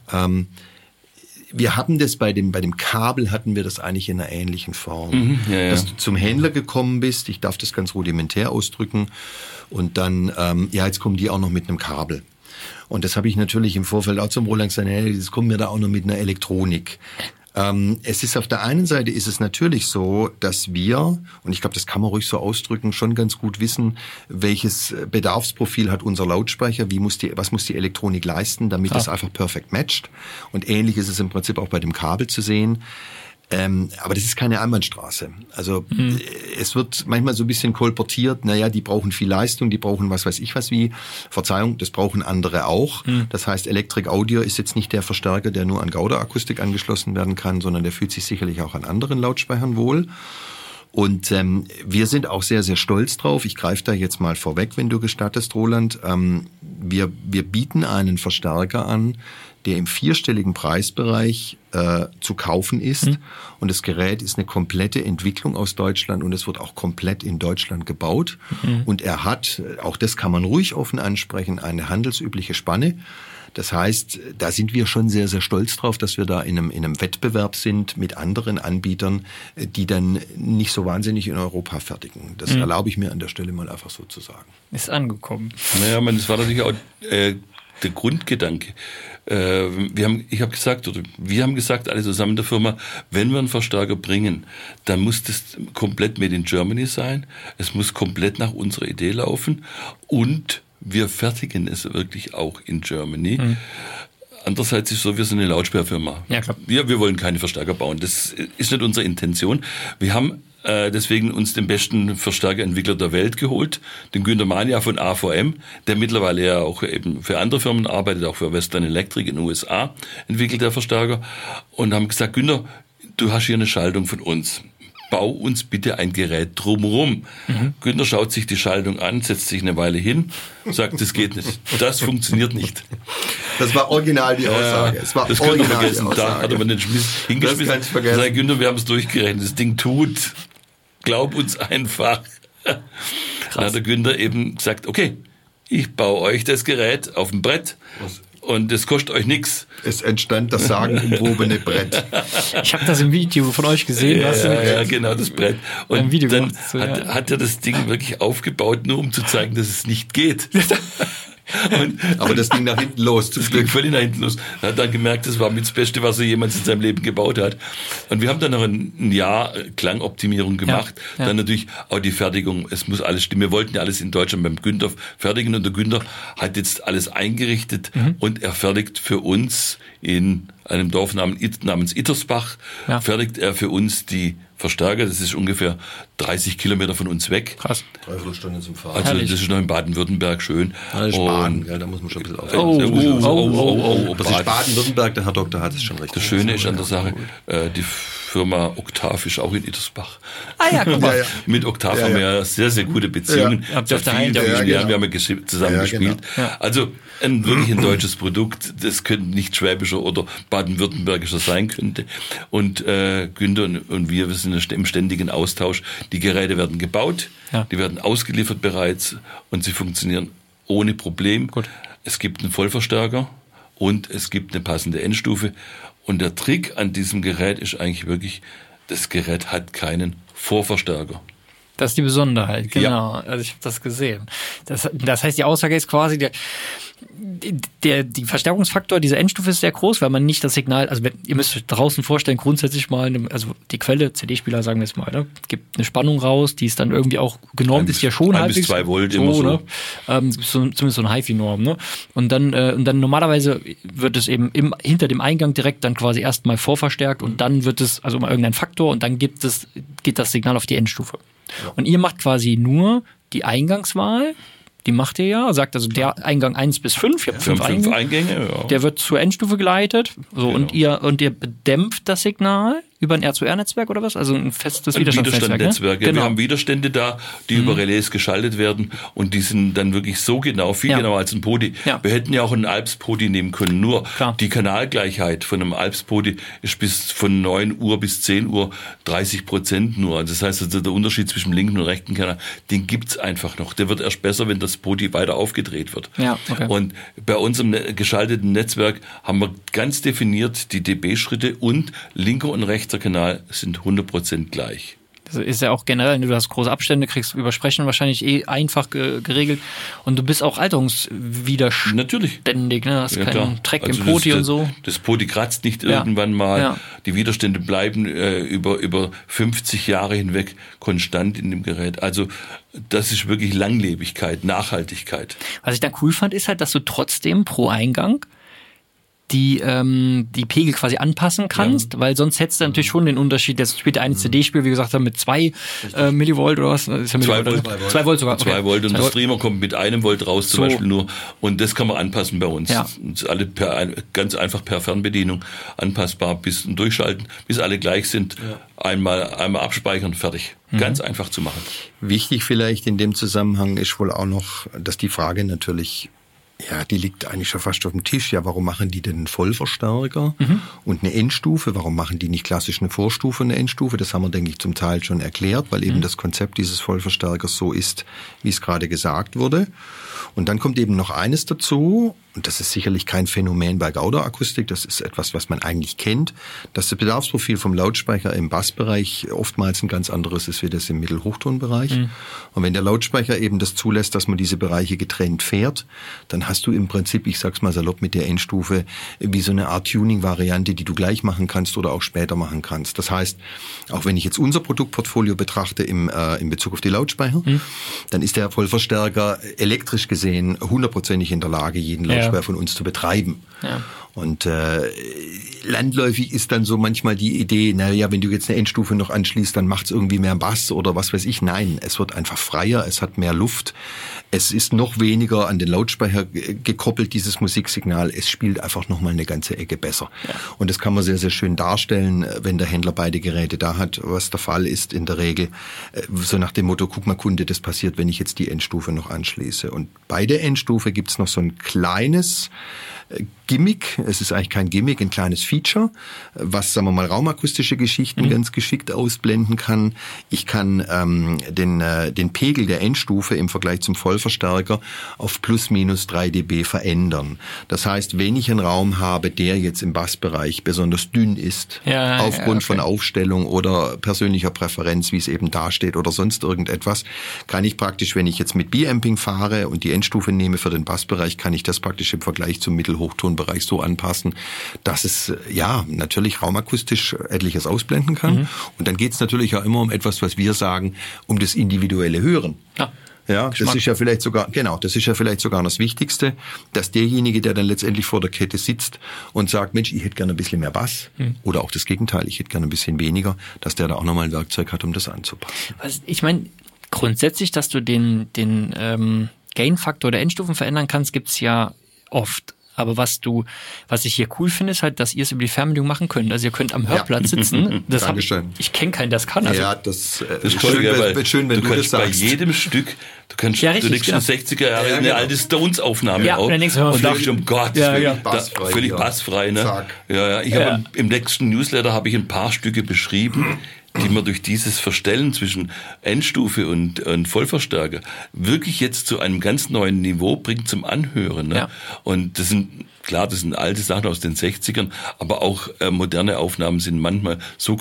Wir hatten das bei dem Kabel hatten wir das eigentlich in einer ähnlichen Form. Dass du zum Händler gekommen bist, ich darf das ganz rudimentär ausdrücken, und dann, jetzt kommen die auch noch mit einem Kabel. Und das habe ich natürlich im Vorfeld auch zum Roland gesagt, jetzt kommen wir da auch noch mit einer Elektronik. Es ist auf der einen Seite ist es natürlich so, dass wir, und ich glaube, das kann man ruhig so ausdrücken, schon ganz gut wissen, welches Bedarfsprofil hat unser Lautsprecher, was muss die Elektronik leisten, damit das einfach perfekt matcht. Und ähnlich ist es im Prinzip auch bei dem Kabel zu sehen. Aber das ist keine Einbahnstraße. Also es wird manchmal so ein bisschen kolportiert, die brauchen viel Leistung, die brauchen was weiß ich was wie. Verzeihung, das brauchen andere auch. Das heißt, Electric Audio ist jetzt nicht der Verstärker, der nur an Gauder Akustik angeschlossen werden kann, sondern der fühlt sich sicherlich auch an anderen Lautsprechern wohl. Und wir sind auch sehr, sehr stolz drauf. Ich greife da jetzt mal vorweg, wenn du gestattest, Roland. Wir bieten einen Verstärker an, der im 4-stelligen Preisbereich zu kaufen ist. Und das Gerät ist eine komplette Entwicklung aus Deutschland und es wird auch komplett in Deutschland gebaut. Und er hat, auch das kann man ruhig offen ansprechen, eine handelsübliche Spanne. Das heißt, da sind wir schon sehr, sehr stolz drauf, dass wir da in einem Wettbewerb sind mit anderen Anbietern, die dann nicht so wahnsinnig in Europa fertigen. Das erlaube ich mir an der Stelle mal einfach so zu sagen. Ist angekommen. Es war natürlich auch der Grundgedanke. Wir haben gesagt, alle zusammen in der Firma, wenn wir einen Verstärker bringen, dann muss das komplett made in Germany sein. Es muss komplett nach unserer Idee laufen und wir fertigen es wirklich auch in Germany. Andererseits ist es so, wir sind eine Lautsprecherfirma. Ja, klar. Wir wollen keine Verstärker bauen. Das ist nicht unsere Intention. Wir haben deswegen uns den besten Verstärkerentwickler der Welt geholt, den Günter Mania von AVM, der mittlerweile ja auch eben für andere Firmen arbeitet, auch für Western Electric in den USA, entwickelt der Verstärker, und haben gesagt, Günter, du hast hier eine Schaltung von uns. Bau uns bitte ein Gerät drumherum. Günter schaut sich die Schaltung an, setzt sich eine Weile hin, sagt, das geht nicht. Das funktioniert nicht. Das war original die Aussage. Das könnt ihr vergessen. Da hat er mir den hingeschmissen. Das kann ich vergessen. Günter, wir haben es durchgerechnet. Das Ding tut. Glaub uns einfach. Dann hat der Günter eben gesagt, okay, ich baue euch das Gerät auf dem Brett. Und das kostet euch nichts. Es entstand das sagenumwobene Brett. Ich habe das im Video von euch gesehen. Ja, genau, das Brett. Und ein Video dann gemacht, hat er das Ding wirklich aufgebaut, nur um zu zeigen, dass es nicht geht. Aber das ging nach hinten los. Das ging völlig nach hinten los. Er hat dann gemerkt, das war mit das Beste, was er jemals in seinem Leben gebaut hat. Und wir haben dann noch ein Jahr Klangoptimierung gemacht. Ja. Dann natürlich auch die Fertigung. Es muss alles stimmen. Wir wollten ja alles in Deutschland beim Günther fertigen. Und der Günther hat jetzt alles eingerichtet und er fertigt für uns in einem Dorf namens Ittersbach, fertigt er für uns die Verstärker. Das ist ungefähr 30 Kilometer von uns weg. Krass. 3 Stunden zum Fahren. Also das ist noch in Baden-Württemberg schön. Das ist Baden, da muss man schon ein bisschen aufhören. Aber das ist Baden-Württemberg, der Herr Doktor hat es schon recht. Das Schöne ist an der Sache, die Firma Oktav ist auch in Ittersbach. Ah ja, guck mal. Mit Oktav haben wir ja sehr, sehr gute Beziehungen. Ja. Habt ihr auf der Wir haben ja zusammen gespielt. Genau. Ja. Also wirklich ein deutsches Produkt, das könnte nicht schwäbischer oder baden-württembergischer sein könnte. Und Günther und wir sind im ständigen Austausch. Die Geräte werden gebaut, die werden ausgeliefert bereits und sie funktionieren ohne Problem. Gut. Es gibt einen Vollverstärker und es gibt eine passende Endstufe. Und der Trick an diesem Gerät ist eigentlich wirklich, das Gerät hat keinen Vorverstärker. Das ist die Besonderheit, genau. Ja. Also ich habe das gesehen. Das heißt, die Aussage ist quasi, die Verstärkungsfaktor dieser Endstufe ist sehr groß, weil man nicht das Signal, also ihr müsst euch draußen vorstellen, grundsätzlich mal, also die Quelle, CD-Spieler sagen wir es mal, ne, gibt eine Spannung raus, die ist dann irgendwie auch genormt, ist ja schon 1 bis 2 Volt immer so. Ne? Zumindest so ein HiFi-Norm, ne? Und dann normalerweise wird es eben hinter dem Eingang direkt dann quasi erstmal vorverstärkt und dann wird es, also mal irgendein Faktor und dann geht das Signal auf die Endstufe. Ja. Und ihr macht quasi nur die Eingangswahl, die macht ihr ja, sagt also der Eingang 1 bis 5, ihr habt 5 Eingänge, der wird zur Endstufe geleitet, so, genau. und ihr bedämpft das Signal über ein R2R-Netzwerk oder was? Also ein festes Widerstandsnetzwerk. Ne? Genau. Wir haben Widerstände da, die über Relais geschaltet werden und die sind dann wirklich so genau, viel genauer als ein Podi. Ja. Wir hätten ja auch einen Alps-Podi nehmen können, nur die Kanalgleichheit von einem Alps-Podi ist von 9 Uhr bis 10 Uhr 30% nur. Das heißt, also der Unterschied zwischen dem linken und rechten Kanal, den gibt's einfach noch. Der wird erst besser, wenn das Podi weiter aufgedreht wird. Ja, okay. Und bei unserem geschalteten Netzwerk haben wir ganz definiert die dB-Schritte und linker und rechter Kanal sind 100% gleich. Das ist ja auch generell, du hast große Abstände, kriegst Übersprechen wahrscheinlich einfach geregelt und du bist auch alterungswiderständig. Natürlich. Ne? Hast keinen Dreck im Poti und so. Das Poti kratzt nicht irgendwann mal. Ja. Die Widerstände bleiben über 50 Jahre hinweg konstant in dem Gerät. Also das ist wirklich Langlebigkeit, Nachhaltigkeit. Was ich dann cool fand, ist halt, dass du trotzdem pro Eingang die Pegel quasi anpassen kannst, weil sonst hättest du natürlich schon den Unterschied, jetzt spielt der eine CD-Spiel, wie gesagt, mit 2 Millivolt oder was? Ist ja 2 Volt. 2 Volt sogar. 2 Volt und der Streamer kommt mit 1 Volt raus zum Beispiel nur und das kann man anpassen bei uns. Ja. Alle ganz einfach per Fernbedienung anpassbar und durchschalten, bis alle gleich sind. Ja. Einmal abspeichern, fertig. Ganz einfach zu machen. Wichtig vielleicht in dem Zusammenhang ist wohl auch noch, dass die Frage natürlich, die liegt eigentlich schon fast auf dem Tisch. Ja, warum machen die denn einen Vollverstärker und eine Endstufe? Warum machen die nicht klassisch eine Vorstufe und eine Endstufe? Das haben wir, denke ich, zum Teil schon erklärt, weil eben das Konzept dieses Vollverstärkers so ist, wie es gerade gesagt wurde. Und dann kommt eben noch eines dazu. und das ist sicherlich kein Phänomen bei Gauder-Akustik, das ist etwas, was man eigentlich kennt, dass das Bedarfsprofil vom Lautsprecher im Bassbereich oftmals ein ganz anderes ist wie das im Mittelhochtonbereich. Und wenn der Lautsprecher eben das zulässt, dass man diese Bereiche getrennt fährt, dann hast du im Prinzip, ich sag's mal salopp, mit der Endstufe wie so eine Art Tuning-Variante, die du gleich machen kannst oder auch später machen kannst. Das heißt, auch wenn ich jetzt unser Produktportfolio betrachte in Bezug auf die Lautsprecher, dann ist der Vollverstärker elektrisch gesehen 100%ig in der Lage, jeden Lautsprecher von uns zu betreiben. Ja. Und landläufig ist dann so manchmal die Idee, naja, wenn du jetzt eine Endstufe noch anschließt, dann macht's irgendwie mehr Bass oder was weiß ich. Nein, es wird einfach freier, es hat mehr Luft. Es ist noch weniger an den Lautsprecher gekoppelt, dieses Musiksignal. Es spielt einfach nochmal eine ganze Ecke besser. Ja. Und das kann man sehr, sehr schön darstellen, wenn der Händler beide Geräte da hat, was der Fall ist in der Regel. So nach dem Motto, guck mal Kunde, das passiert, wenn ich jetzt die Endstufe noch anschließe. Und bei der Endstufe gibt's noch so ein kleines Gimmick, es ist eigentlich kein Gimmick, ein kleines Feature, was, sagen wir mal, raumakustische Geschichten ganz geschickt ausblenden kann. Ich kann den Pegel der Endstufe im Vergleich zum Vollverstärker auf plus minus 3 dB verändern. Das heißt, wenn ich einen Raum habe, der jetzt im Bassbereich besonders dünn ist, aufgrund von Aufstellung oder persönlicher Präferenz, wie es eben dasteht oder sonst irgendetwas, kann ich praktisch, wenn ich jetzt mit B-Amping fahre und die Endstufe nehme für den Bassbereich, kann ich das praktisch im Vergleich zum Mittelhochtonbereich so anpassen, dass es natürlich raumakustisch etliches ausblenden kann. Und dann geht es natürlich auch immer um etwas, was wir sagen, um das individuelle Hören. Ja, das ist ja vielleicht sogar, das Wichtigste, dass derjenige, der dann letztendlich vor der Kette sitzt und sagt, Mensch, ich hätte gerne ein bisschen mehr Bass, oder auch das Gegenteil, ich hätte gerne ein bisschen weniger, dass der da auch nochmal ein Werkzeug hat, um das anzupassen. Also ich meine, grundsätzlich, dass du den Gain-Faktor der Endstufen verändern kannst, gibt's ja oft. Aber was ich hier cool finde, ist halt, dass ihr es über die Fernbedienung machen könnt. Also ihr könnt am Hörplatz sitzen. Das ich kenne keinen, der das kann. Also das ist toll, schön, wenn du das sagst. Bei jedem Stück, du legst schon 60er Jahre eine alte Stones-Aufnahme auf. Und denkst, um Gott, völlig bassfrei. Ne? Ich habe im nächsten Newsletter habe ich ein paar Stücke beschrieben, die man durch dieses Verstellen zwischen Endstufe und Vollverstärker wirklich jetzt zu einem ganz neuen Niveau bringt zum Anhören. Ne? Ja. Und das sind alte Sachen aus den 60ern, aber auch moderne Aufnahmen sind manchmal so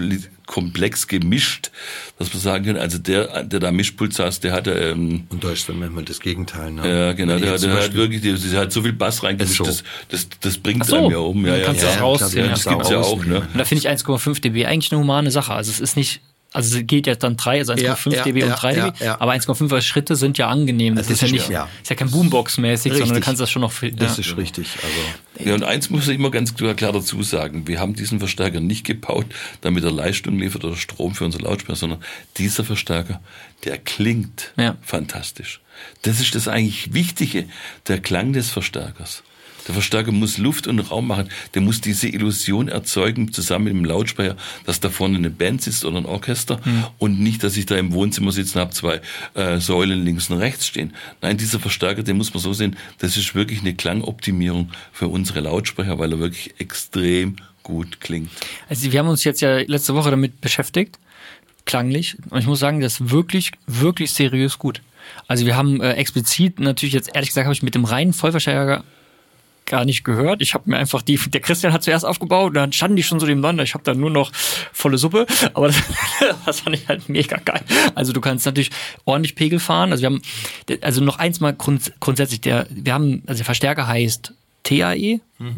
komplex gemischt, dass man sagen kann, also der da Mischpult saß, der hatte... und da ist dann manchmal das Gegenteil. Ne? Ja, genau, der hat wirklich, der hat so viel Bass reingemischt, das bringt einem ja um. Kannst du das rausziehen. Das gibt's ja auch. Ne? Und da finde ich 1,5 dB eigentlich eine humane Sache. Also es ist nicht... Also es geht ja dann 1,5 dB und 3 dB, aber 1,5er Schritte sind ja angenehm. Das ist ja nicht, ist ja kein Boombox-mäßig, sondern du kannst das schon noch viel. Das ist richtig. Also. Und eins muss ich immer ganz klar dazu sagen, wir haben diesen Verstärker nicht gebaut, damit er Leistung liefert oder Strom für unsere Lautsprecher, sondern dieser Verstärker, der klingt fantastisch. Das ist das eigentlich Wichtige, der Klang des Verstärkers. Der Verstärker muss Luft und Raum machen. Der muss diese Illusion erzeugen, zusammen mit dem Lautsprecher, dass da vorne eine Band sitzt oder ein Orchester und nicht, dass ich da im Wohnzimmer sitze und habe zwei Säulen links und rechts stehen. Nein, dieser Verstärker, den muss man so sehen, das ist wirklich eine Klangoptimierung für unsere Lautsprecher, weil er wirklich extrem gut klingt. Also wir haben uns jetzt ja letzte Woche damit beschäftigt, klanglich. Und ich muss sagen, das ist wirklich, wirklich seriös gut. Also wir haben explizit natürlich jetzt, ehrlich gesagt, habe ich mit dem reinen Vollverstärker gar nicht gehört. Ich habe mir einfach der Christian hat zuerst aufgebaut und dann standen die schon so nebeneinander. Ich habe dann nur noch volle Suppe, aber das fand ich halt mega geil. Also du kannst natürlich ordentlich Pegel fahren. Also wir haben, noch eins mal grundsätzlich, der Verstärker heißt TAE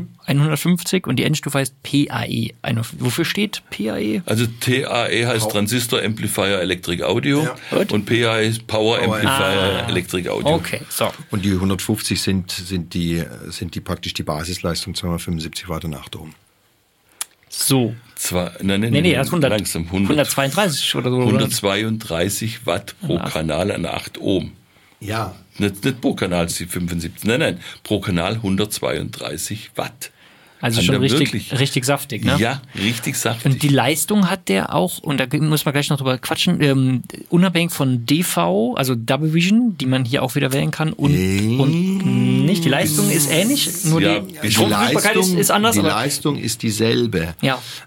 150 und die Endstufe heißt PAE. Wofür steht PAE? Also TAE heißt Transistor Amplifier Electric Audio und PAE ist Power Amplifier Electric Audio. Okay, so. Und die 150 sind die praktisch die Basisleistung 275 Watt und 8 Ohm. So. Nee, das ist 132 oder so. 132 Watt pro Kanal an 8 Ohm. Ja. Nicht pro Kanal 75, nein, pro Kanal 132 Watt. Also schon richtig saftig, ne? Ja, richtig saftig. Und die Leistung hat der auch, und da muss man gleich noch drüber quatschen, unabhängig von DV, also Double Vision, die man hier auch wieder wählen kann, und nicht. Die Leistung ist ähnlich, nur die Stromverfügbarkeit ist anders. Die Leistung ist dieselbe. Ja.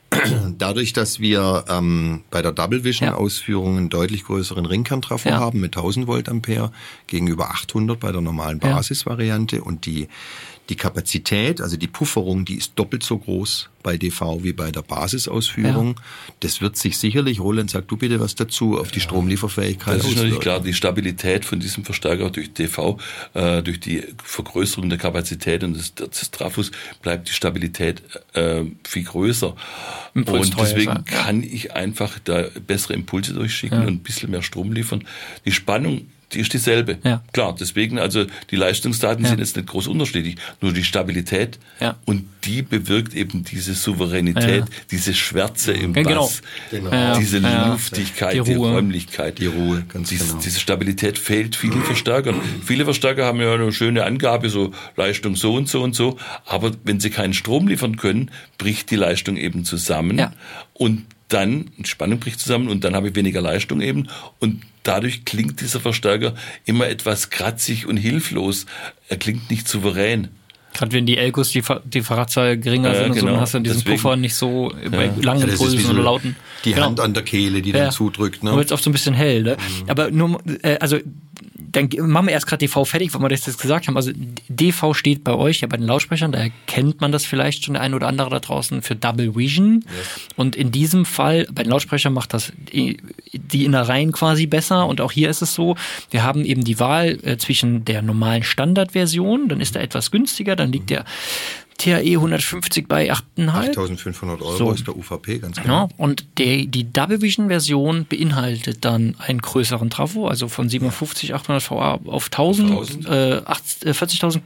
Dadurch, dass wir bei der Double Vision Ausführung einen deutlich größeren Ringkerntrafo haben mit 1000 Voltampere gegenüber 800 bei der normalen Basisvariante und die Kapazität, also die Pufferung, die ist doppelt so groß bei DV wie bei der Basisausführung. Ja. Das wird sich sicherlich, Roland, sag du bitte was dazu, auf die Stromlieferfähigkeit auswirken. Das ist natürlich klar, die Stabilität von diesem Verstärker durch DV, durch die Vergrößerung der Kapazität und des Trafos bleibt die Stabilität viel größer. Und deswegen kann ich einfach da bessere Impulse durchschicken und ein bisschen mehr Strom liefern. Die Spannung, die ist dieselbe. Ja. Klar, deswegen, also die Leistungsdaten sind jetzt nicht groß unterschiedlich, nur die Stabilität und die bewirkt eben diese Souveränität, diese Schwärze im Bass, diese Luftigkeit, die Räumlichkeit. Die Ruhe, ganz genau. Diese Stabilität fehlt vielen Verstärkern. Viele Verstärker haben ja eine schöne Angabe, so Leistung so und so und so, aber wenn sie keinen Strom liefern können, bricht die Leistung eben zusammen und dann, Spannung bricht zusammen und dann habe ich weniger Leistung eben und dadurch klingt dieser Verstärker immer etwas kratzig und hilflos. Er klingt nicht souverän. Gerade wenn die Elkos, die Fahrradzahl geringer sind und so, dann hast du diesen Puffer nicht so bei langen Impulsen oder lauten. Die Hand an der Kehle, die dann zudrückt. Ne? Aber jetzt oft so ein bisschen hell. Ne? Aber nur, also dann machen wir erst gerade DV fertig, weil wir das jetzt gesagt haben. Also DV steht bei euch ja bei den Lautsprechern, daher kennt man das vielleicht schon der ein oder andere da draußen für Double Vision. Yes. Und in diesem Fall, bei den Lautsprechern macht das die Innereien quasi besser. Und auch hier ist es so, wir haben eben die Wahl zwischen der normalen Standardversion, dann ist er etwas günstiger, dann liegt der TAE 150 bei 8,5. 8.500 € ist der UVP, ganz genau. Ja, und die Double Vision Version beinhaltet dann einen größeren Trafo, also von 57 800 VA auf 1000, 40.000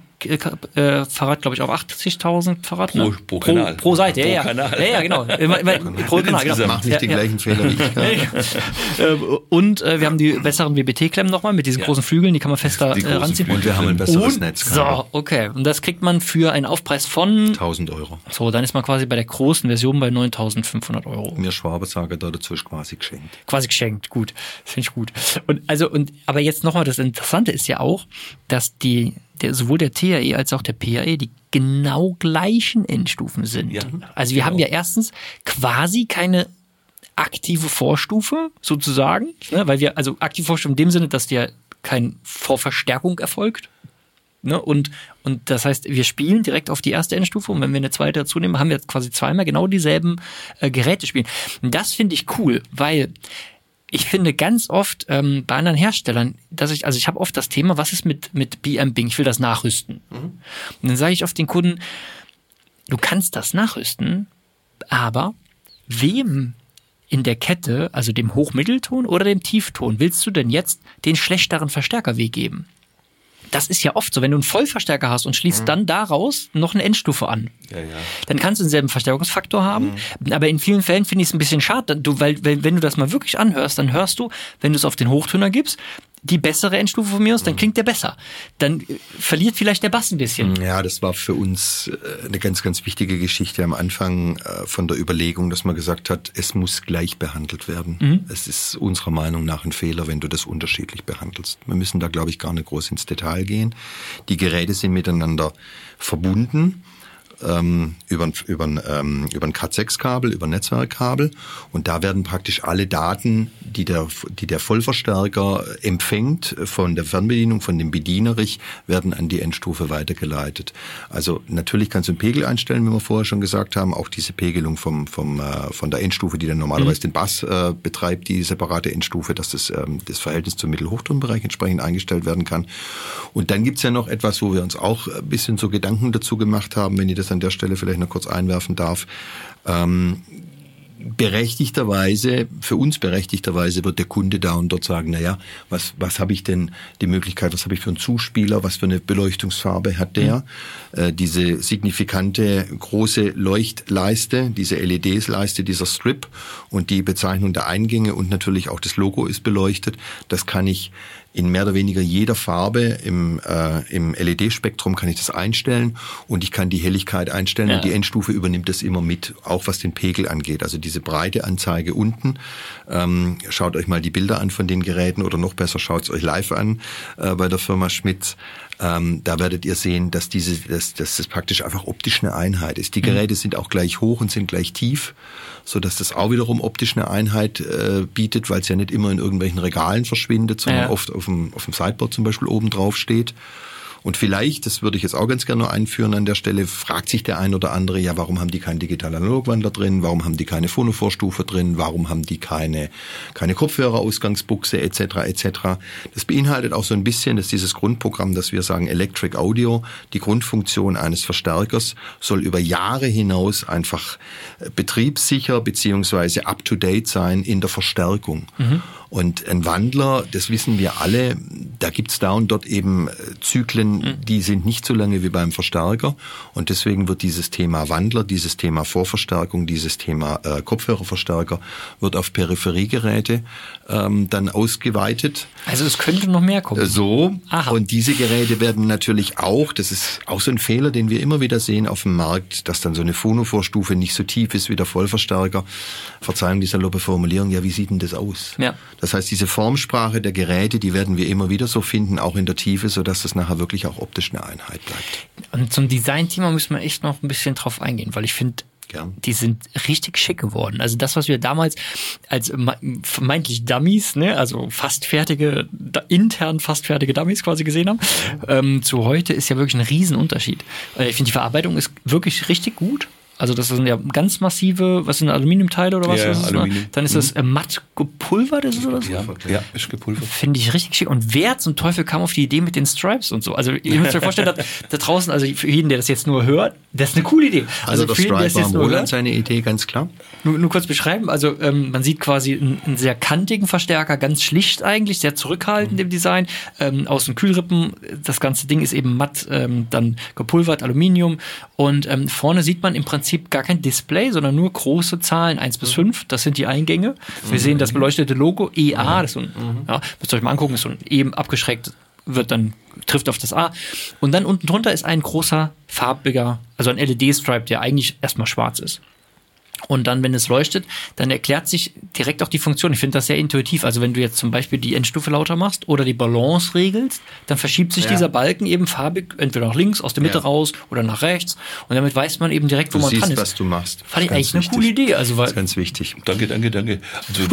Farad, glaube ich, auf 80.000 Farad. Pro Kanal. Pro Seite, ja. Ja, genau. Pro Kanal, genau. Mach nicht die gleichen Fehler wie ich. Und wir haben die besseren WBT-Klemmen nochmal mit diesen großen Flügeln, die kann man fester ranziehen. Und wir haben ein besseres Netz. So, okay. Und das kriegt man für einen Aufpreis von 1.000 €. So, dann ist man quasi bei der großen Version bei 9.500 €. Mir Schwabe sagen da dazu ist quasi geschenkt. Quasi geschenkt, gut. Das finde ich gut. Aber jetzt nochmal, das Interessante ist ja auch, dass sowohl der TAE als auch der PAE die genau gleichen Endstufen sind. Ja, also wir haben ja erstens quasi keine aktive Vorstufe sozusagen, ne, weil wir, also aktive Vorstufe in dem Sinne, dass ja keine Vorverstärkung erfolgt. Ne, und das heißt, wir spielen direkt auf die erste Endstufe und wenn wir eine zweite dazu nehmen, haben wir quasi zweimal genau dieselben Geräte spielen. Und das finde ich cool, weil ich finde ganz oft bei anderen Herstellern, ich habe oft das Thema, was ist mit BM-Bing? Ich will das nachrüsten. Und dann sage ich oft den Kunden, du kannst das nachrüsten, aber wem in der Kette, also dem Hochmittelton oder dem Tiefton, willst du denn jetzt den schlechteren Verstärkerweg geben? Das ist ja oft so, wenn du einen Vollverstärker hast und schließt dann daraus noch eine Endstufe an. Dann kannst du denselben Verstärkungsfaktor haben, aber in vielen Fällen finde ich es ein bisschen schade, weil wenn du das mal wirklich anhörst, dann hörst du, wenn du es auf den Hochtöner gibst, die bessere Endstufe von mir aus, dann klingt der besser. Dann verliert vielleicht der Bass ein bisschen. Ja, das war für uns eine ganz, ganz wichtige Geschichte am Anfang von der Überlegung, dass man gesagt hat, es muss gleich behandelt werden. Es ist unserer Meinung nach ein Fehler, wenn du das unterschiedlich behandelst. Wir müssen da, glaube ich, gar nicht groß ins Detail gehen. Die Geräte sind miteinander verbunden. Über ein Cat6-Kabel, über ein Netzwerkkabel. Und da werden praktisch alle Daten, die der Vollverstärker empfängt von der Fernbedienung, von dem Bedienerich, werden an die Endstufe weitergeleitet. Also natürlich kannst du einen Pegel einstellen, wie wir vorher schon gesagt haben. Auch diese Pegelung von der Endstufe, die dann normalerweise den Bass betreibt, die separate Endstufe, dass das Verhältnis zum Mittelhochtonbereich entsprechend eingestellt werden kann. Und dann gibt's ja noch etwas, wo wir uns auch ein bisschen so Gedanken dazu gemacht haben, wenn ich das an der Stelle vielleicht noch kurz einwerfen darf. Für uns berechtigterweise wird der Kunde da und dort sagen, naja, was habe ich denn die Möglichkeit, was habe ich für einen Zuspieler, was für eine Beleuchtungsfarbe hat der? Diese signifikante große Leuchtleiste, diese LED-Leiste, dieser Strip und die Bezeichnung der Eingänge und natürlich auch das Logo ist beleuchtet. Das kann ich in mehr oder weniger jeder Farbe im LED-Spektrum kann ich das einstellen und ich kann die Helligkeit einstellen und die Endstufe übernimmt das immer mit, auch was den Pegel angeht. Also diese diese breite Anzeige unten. Schaut euch mal die Bilder an von den Geräten oder noch besser, schaut es euch live an bei der Firma Schmitz. Da werdet ihr sehen, dass das praktisch einfach optisch eine Einheit ist. Die Geräte sind auch gleich hoch und sind gleich tief, so dass das auch wiederum optisch eine Einheit bietet, weil es ja nicht immer in irgendwelchen Regalen verschwindet, sondern oft auf dem Sideboard zum Beispiel oben drauf steht. Und vielleicht, das würde ich jetzt auch ganz gerne noch einführen an der Stelle, fragt sich der ein oder andere, ja, warum haben die keinen Digital-Analog-Wandler drin, warum haben die keine Phono-Vorstufe drin, warum haben die keine Kopfhörer-Ausgangsbuchse etc. etc. Das beinhaltet auch so ein bisschen, dass dieses Grundprogramm, dass wir sagen Electric Audio, die Grundfunktion eines Verstärkers, soll über Jahre hinaus einfach betriebssicher beziehungsweise up-to-date sein in der Verstärkung. Und ein Wandler, das wissen wir alle, da gibt's da und dort eben Zyklen, die sind nicht so lange wie beim Verstärker. Und deswegen wird dieses Thema Wandler, dieses Thema Vorverstärkung, dieses Thema Kopfhörerverstärker wird auf Peripheriegeräte dann ausgeweitet. Also es könnte noch mehr kommen. So. Aha. Und diese Geräte werden natürlich auch, das ist auch so ein Fehler, den wir immer wieder sehen auf dem Markt, dass dann so eine Phono-Vorstufe nicht so tief ist wie der Vollverstärker. Verzeihung die saloppe Formulierung, ja, wie sieht denn das aus? Ja. Das heißt, diese Formsprache der Geräte, die werden wir immer wieder so finden, auch in der Tiefe, sodass das nachher wirklich auch optisch eine Einheit bleibt. Und zum Design-Thema müssen wir echt noch ein bisschen drauf eingehen, weil ich finde, die sind richtig schick geworden. Also das, was wir damals als vermeintlich Dummies, ne, also intern fast fertige Dummies quasi gesehen haben, zu heute ist ja wirklich ein Riesenunterschied. Ich finde, die Verarbeitung ist wirklich richtig gut. Also das sind ja ganz massive, was sind Aluminiumteile oder was? Ja, ist das? Aluminium. Dann ist das matt gepulvert, ist es oder so? Ja, ist gepulvert. Finde ich richtig schick. Und wer zum Teufel kam auf die Idee mit den Stripes und so? Also ihr müsst euch vorstellen, da draußen, also für jeden, der das jetzt nur hört, das ist eine coole Idee. Also der für jeden, der Stripe das jetzt war nur hört, seine Idee, ganz klar. Nur kurz beschreiben, also man sieht quasi einen sehr kantigen Verstärker, ganz schlicht eigentlich, sehr zurückhaltend im Design, aus den Kühlrippen, das ganze Ding ist eben matt, dann gepulvert, Aluminium und vorne sieht man im Prinzip gar kein Display, sondern nur große Zahlen, 1 bis 5, das sind die Eingänge. Wir sehen das beleuchtete Logo, EA, das ist so ein, müsst ihr euch mal angucken, ist so ein E abgeschreckt, trifft auf das A. Und dann unten drunter ist ein großer, farbiger, also ein LED-Stripe, der eigentlich erstmal schwarz ist. Und dann, wenn es leuchtet, dann erklärt sich direkt auch die Funktion. Ich finde das sehr intuitiv. Also wenn du jetzt zum Beispiel die Endstufe lauter machst oder die Balance regelst, dann verschiebt sich dieser Balken eben farbig entweder nach links, aus der Mitte raus oder nach rechts. Und damit weiß man eben direkt, wo man dran ist. Was du machst. Fand ich eigentlich eine coole Idee. Also, das ist ganz wichtig. Danke. Also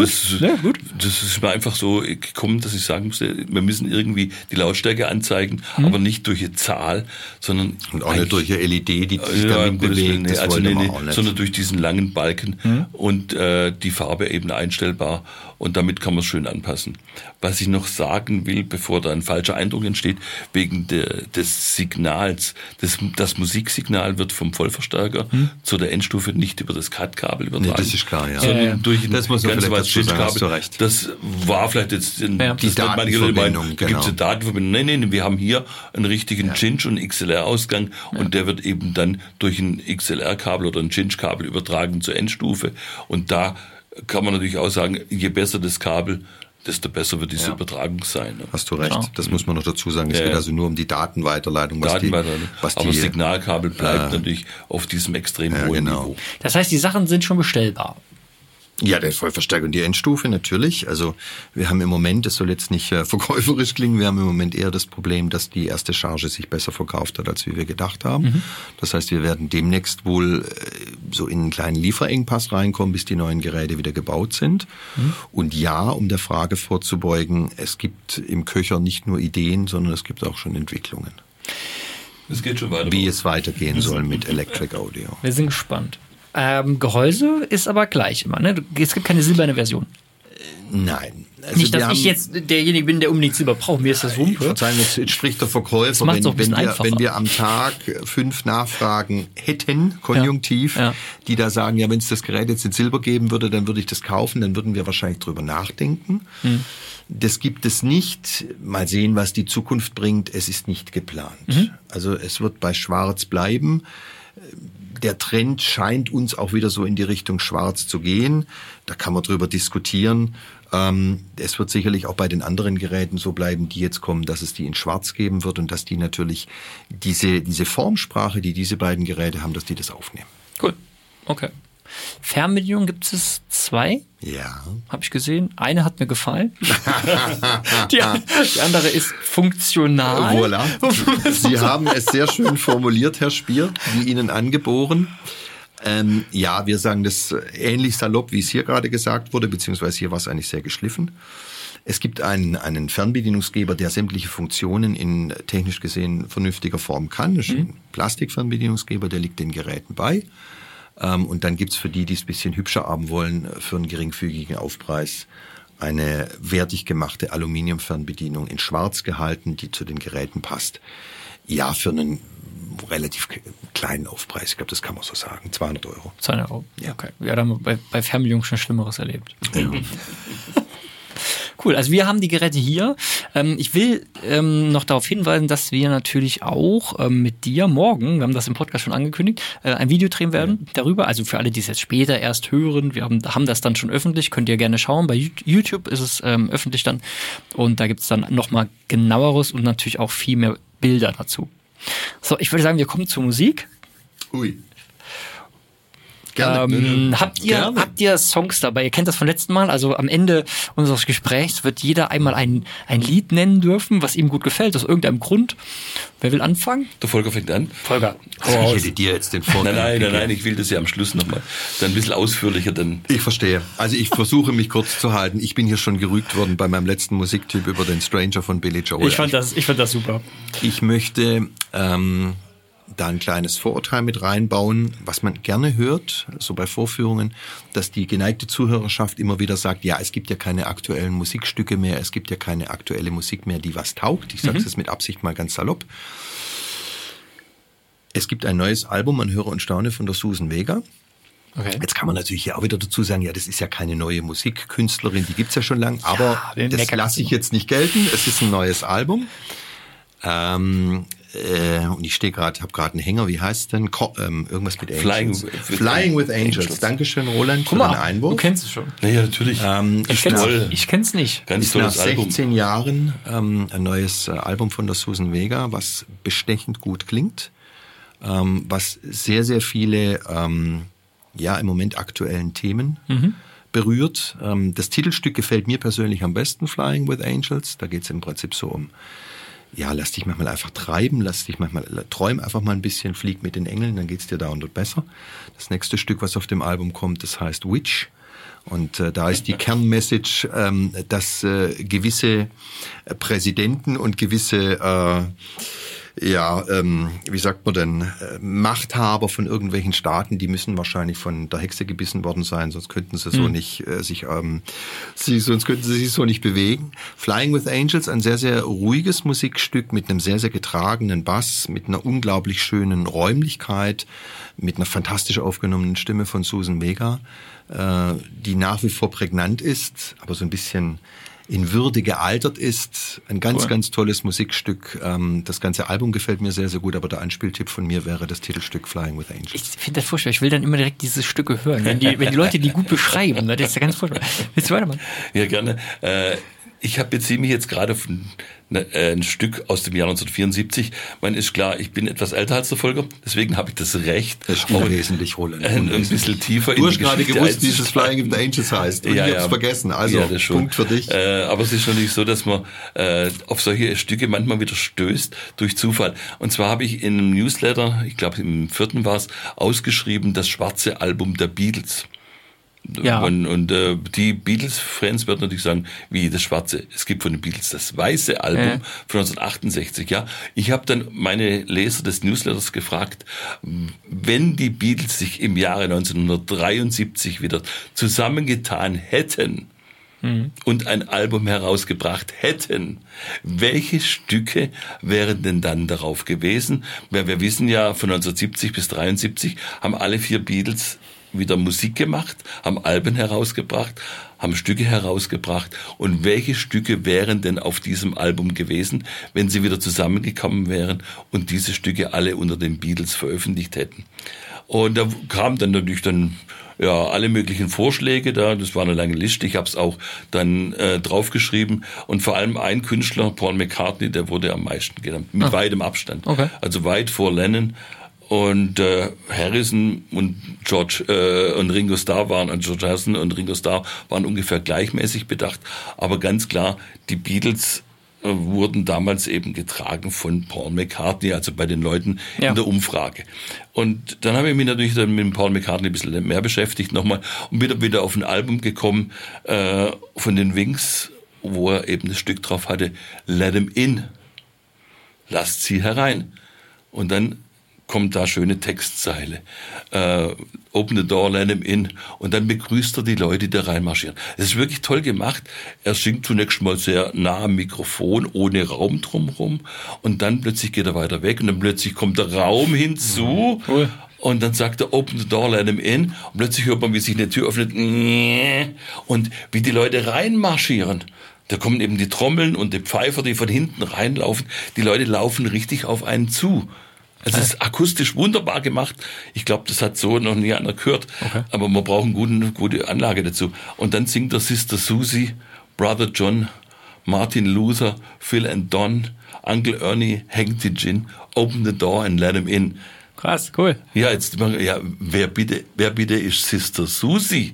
das ist mir einfach so gekommen, dass ich sagen musste, wir müssen irgendwie die Lautstärke anzeigen, aber nicht durch eine Zahl, sondern und auch nicht durch eine LED, die sich damit bewegt. Sondern durch diesen langen Balken und die Farbe eben einstellbar und damit kann man es schön anpassen. Was ich noch sagen will, bevor da ein falscher Eindruck entsteht, wegen des Signals, das Musiksignal wird vom Vollverstärker zu der Endstufe nicht über das CAT-Kabel übertragen. Nee, das ist klar, ja. Sondern durch ein ganz normales Cinch-Kabel. Das war vielleicht jetzt die Datenverbindung. Da gibt es eine Datenverbindung. Nein, wir haben hier einen richtigen Cinch- und XLR-Ausgang und der wird eben dann durch ein XLR-Kabel oder ein Cinch-Kabel übertragen zur Endstufe. Und da kann man natürlich auch sagen, je besser das Kabel, desto besser wird diese Übertragung sein. Ne? Hast du recht. Klar. Das muss man noch dazu sagen. Es geht also nur um die Datenweiterleitung. Aber das Signalkabel bleibt natürlich auf diesem extrem hohen Niveau. Das heißt, die Sachen sind schon bestellbar. Ja, der Vollverstärker und die Endstufe natürlich. Also wir haben im Moment, das soll jetzt nicht verkäuferisch klingen, wir haben im Moment eher das Problem, dass die erste Charge sich besser verkauft hat, als wir gedacht haben. Das heißt, wir werden demnächst wohl so in einen kleinen Lieferengpass reinkommen, bis die neuen Geräte wieder gebaut sind. Und ja, um der Frage vorzubeugen, es gibt im Köcher nicht nur Ideen, sondern es gibt auch schon Entwicklungen. Es geht schon weiter. Wie es weitergehen soll mit Electric Audio. Wir sind gespannt. Gehäuse ist aber gleich immer, ne? Es gibt keine silberne Version. Nein. Also nicht, dass ich jetzt derjenige bin, der unbedingt Silber braucht. Mir ist das Wumpe. Verzeihen, jetzt spricht der Verkäufer, wenn wir am Tag 5 Nachfragen hätten, konjunktiv, die da sagen, ja, wenn es das Gerät jetzt in Silber geben würde, dann würde ich das kaufen, dann würden wir wahrscheinlich drüber nachdenken. Das gibt es nicht. Mal sehen, was die Zukunft bringt. Es ist nicht geplant. Also es wird bei Schwarz bleiben. Der Trend scheint uns auch wieder so in die Richtung Schwarz zu gehen. Da kann man drüber diskutieren. Es wird sicherlich auch bei den anderen Geräten so bleiben, die jetzt kommen, dass es die in Schwarz geben wird und dass die natürlich diese Formsprache, die diese beiden Geräte haben, dass die das aufnehmen. Cool. Okay. Fernbedienung gibt es 2. Ja. Habe ich gesehen. Eine hat mir gefallen. die andere ist funktional. Voilà. Sie haben es sehr schön formuliert, Herr Spier, wie Ihnen angeboren. Ja, wir sagen das ähnlich salopp, wie es hier gerade gesagt wurde, beziehungsweise hier war es eigentlich sehr geschliffen. Es gibt einen Fernbedienungsgeber, der sämtliche Funktionen in technisch gesehen vernünftiger Form kann. Das ist ein Plastikfernbedienungsgeber, der liegt den Geräten bei. Und dann gibt's für die es ein bisschen hübscher haben wollen, für einen geringfügigen Aufpreis eine wertig gemachte Aluminiumfernbedienung in Schwarz gehalten, die zu den Geräten passt. Ja, für einen relativ kleinen Aufpreis. Ich glaube, das kann man so sagen. 200 Euro. 200 Euro. Ja. Okay. Ja, da haben wir bei Fernbedienung schon Schlimmeres erlebt. Ja. Cool, also wir haben die Geräte hier. Ich will noch darauf hinweisen, dass wir natürlich auch mit dir morgen, wir haben das im Podcast schon angekündigt, ein Video drehen werden darüber. Also für alle, die es jetzt später erst hören, wir haben das dann schon öffentlich, könnt ihr gerne schauen. Bei YouTube ist es öffentlich dann und da gibt es dann nochmal genaueres und natürlich auch viel mehr Bilder dazu. So, ich würde sagen, wir kommen zur Musik. Ui. Gerne. Habt ihr Songs dabei? Ihr kennt das vom letzten Mal. Also am Ende unseres Gesprächs wird jeder einmal ein Lied nennen dürfen, was ihm gut gefällt, aus irgendeinem Grund. Wer will anfangen? Der Volker fängt an. Volker. Ich hätte dir jetzt den Vorgang. Nein, ich will das ja am Schluss nochmal. Dann ein bisschen ausführlicher. Dann. Ich verstehe. Also ich versuche mich kurz zu halten. Ich bin hier schon gerügt worden bei meinem letzten Musiktyp über den Stranger von Billy Joel. Ich fand das super. Ich möchte da ein kleines Vorurteil mit reinbauen, was man gerne hört, so bei Vorführungen, dass die geneigte Zuhörerschaft immer wieder sagt, ja, es gibt ja keine aktuellen Musikstücke mehr, es gibt ja keine aktuelle Musik mehr, die was taugt. Ich sage es jetzt mit Absicht mal ganz salopp. Es gibt ein neues Album an Höre und Staune von der Susan Vega. Okay. Jetzt kann man natürlich hier auch wieder dazu sagen, ja, das ist ja keine neue Musikkünstlerin, die gibt's ja schon lang, aber das lasse ich jetzt nicht gelten. Es ist ein neues Album. Und ich habe gerade einen Hänger, wie heißt es denn? Irgendwas mit Angels. Flying with Angels. Dankeschön, Roland, für den Einwurf. Du kennst es schon. Naja, natürlich. Ich kenn's nicht. Ganz tolles nach Album. 16 Jahren ein neues Album von der Susan Vega, was bestechend gut klingt, was sehr, sehr viele im Moment aktuellen Themen berührt. Das Titelstück gefällt mir persönlich am besten, Flying with Angels. Da geht es im Prinzip so um lass dich manchmal einfach treiben, träum einfach mal ein bisschen, flieg mit den Engeln, dann geht's dir da und dort besser. Das nächste Stück, was auf dem Album kommt, das heißt Witch. Und da ist die Kernmessage, dass gewisse Präsidenten und gewisse wie sagt man denn, Machthaber von irgendwelchen Staaten, die müssen wahrscheinlich von der Hexe gebissen worden sein, sonst könnten sie so nicht sonst könnten sie sich so nicht bewegen. Flying with Angels, ein sehr, sehr ruhiges Musikstück mit einem sehr, sehr getragenen Bass, mit einer unglaublich schönen Räumlichkeit, mit einer fantastisch aufgenommenen Stimme von Susan Vega, die nach wie vor prägnant ist, aber so ein bisschen in Würde gealtert ist. Ein ganz, ganz tolles Musikstück. Das ganze Album gefällt mir sehr, sehr gut, aber der Anspieltipp von mir wäre das Titelstück Flying with Angels. Ich finde das furchtbar. Ich will dann immer direkt diese Stücke hören. Wenn die Leute die gut beschreiben, das ist ja ganz furchtbar. Willst du weitermachen? Ja, gerne. Ich beziehe mich jetzt gerade auf ein Stück aus dem Jahr 1974. Man ist klar, ich bin etwas älter als der Volker, deswegen habe ich das Recht. Das ist wesentlich, Roland. Ein bisschen tiefer in die Geschichte. Du hast gerade gewusst, wie es Flying with Angels heißt. Und ich habe es vergessen. Also, Punkt für dich. Aber es ist natürlich so, dass man auf solche Stücke manchmal wieder stößt durch Zufall. Und zwar habe ich in einem Newsletter, ich glaube im 4. war es, ausgeschrieben, das schwarze Album der Beatles. Ja. Und die Beatles-Fans werden natürlich sagen, wie das schwarze, es gibt von den Beatles das weiße Album von 1968, ja. Ich habe dann meine Leser des Newsletters gefragt, wenn die Beatles sich im Jahre 1973 wieder zusammengetan hätten und ein Album herausgebracht hätten, welche Stücke wären denn dann darauf gewesen? Weil wir wissen ja, von 1970 bis 1973 haben alle 4 Beatles wieder Musik gemacht, haben Alben herausgebracht, haben Stücke herausgebracht. Und welche Stücke wären denn auf diesem Album gewesen, wenn sie wieder zusammengekommen wären und diese Stücke alle unter den Beatles veröffentlicht hätten? Und da kamen dann natürlich alle möglichen Vorschläge da. Das war eine lange Liste. Ich habe es auch dann draufgeschrieben. Und vor allem ein Künstler, Paul McCartney, der wurde am meisten genannt, mit weitem Abstand. Okay. Also weit vor Lennon. Und Harrison und und Ringo Starr George Harrison und Ringo Starr waren ungefähr gleichmäßig bedacht. Aber ganz klar, die Beatles wurden damals eben getragen von Paul McCartney, also bei den Leuten in der Umfrage. Und dann habe ich mich natürlich dann mit Paul McCartney ein bisschen mehr beschäftigt nochmal und bin wieder auf ein Album gekommen von den Wings, wo er eben das Stück drauf hatte, Let 'em in, lasst sie herein. Und dann kommt da schöne Textzeile. Open the door, let him in. Und dann begrüßt er die Leute, die da reinmarschieren. Es ist wirklich toll gemacht. Er singt zunächst mal sehr nah am Mikrofon, ohne Raum drumherum. Und dann plötzlich geht er weiter weg. Und dann plötzlich kommt der Raum hinzu. Cool. Und dann sagt er, open the door, let him in. Und plötzlich hört man, wie sich eine Tür öffnet. Und wie die Leute reinmarschieren. Da kommen eben die Trommeln und die Pfeifer, die von hinten reinlaufen. Die Leute laufen richtig auf einen zu. Es ist akustisch wunderbar gemacht. Ich glaube, das hat so noch nie einer gehört. Okay. Aber man braucht eine gute Anlage dazu. Und dann singt der Sister Susie, Brother John, Martin Luther, Phil and Don, Uncle Ernie, Hank the Gin, open the door and let him in. Krass, cool. Ja, wer bitte ist Sister Susie?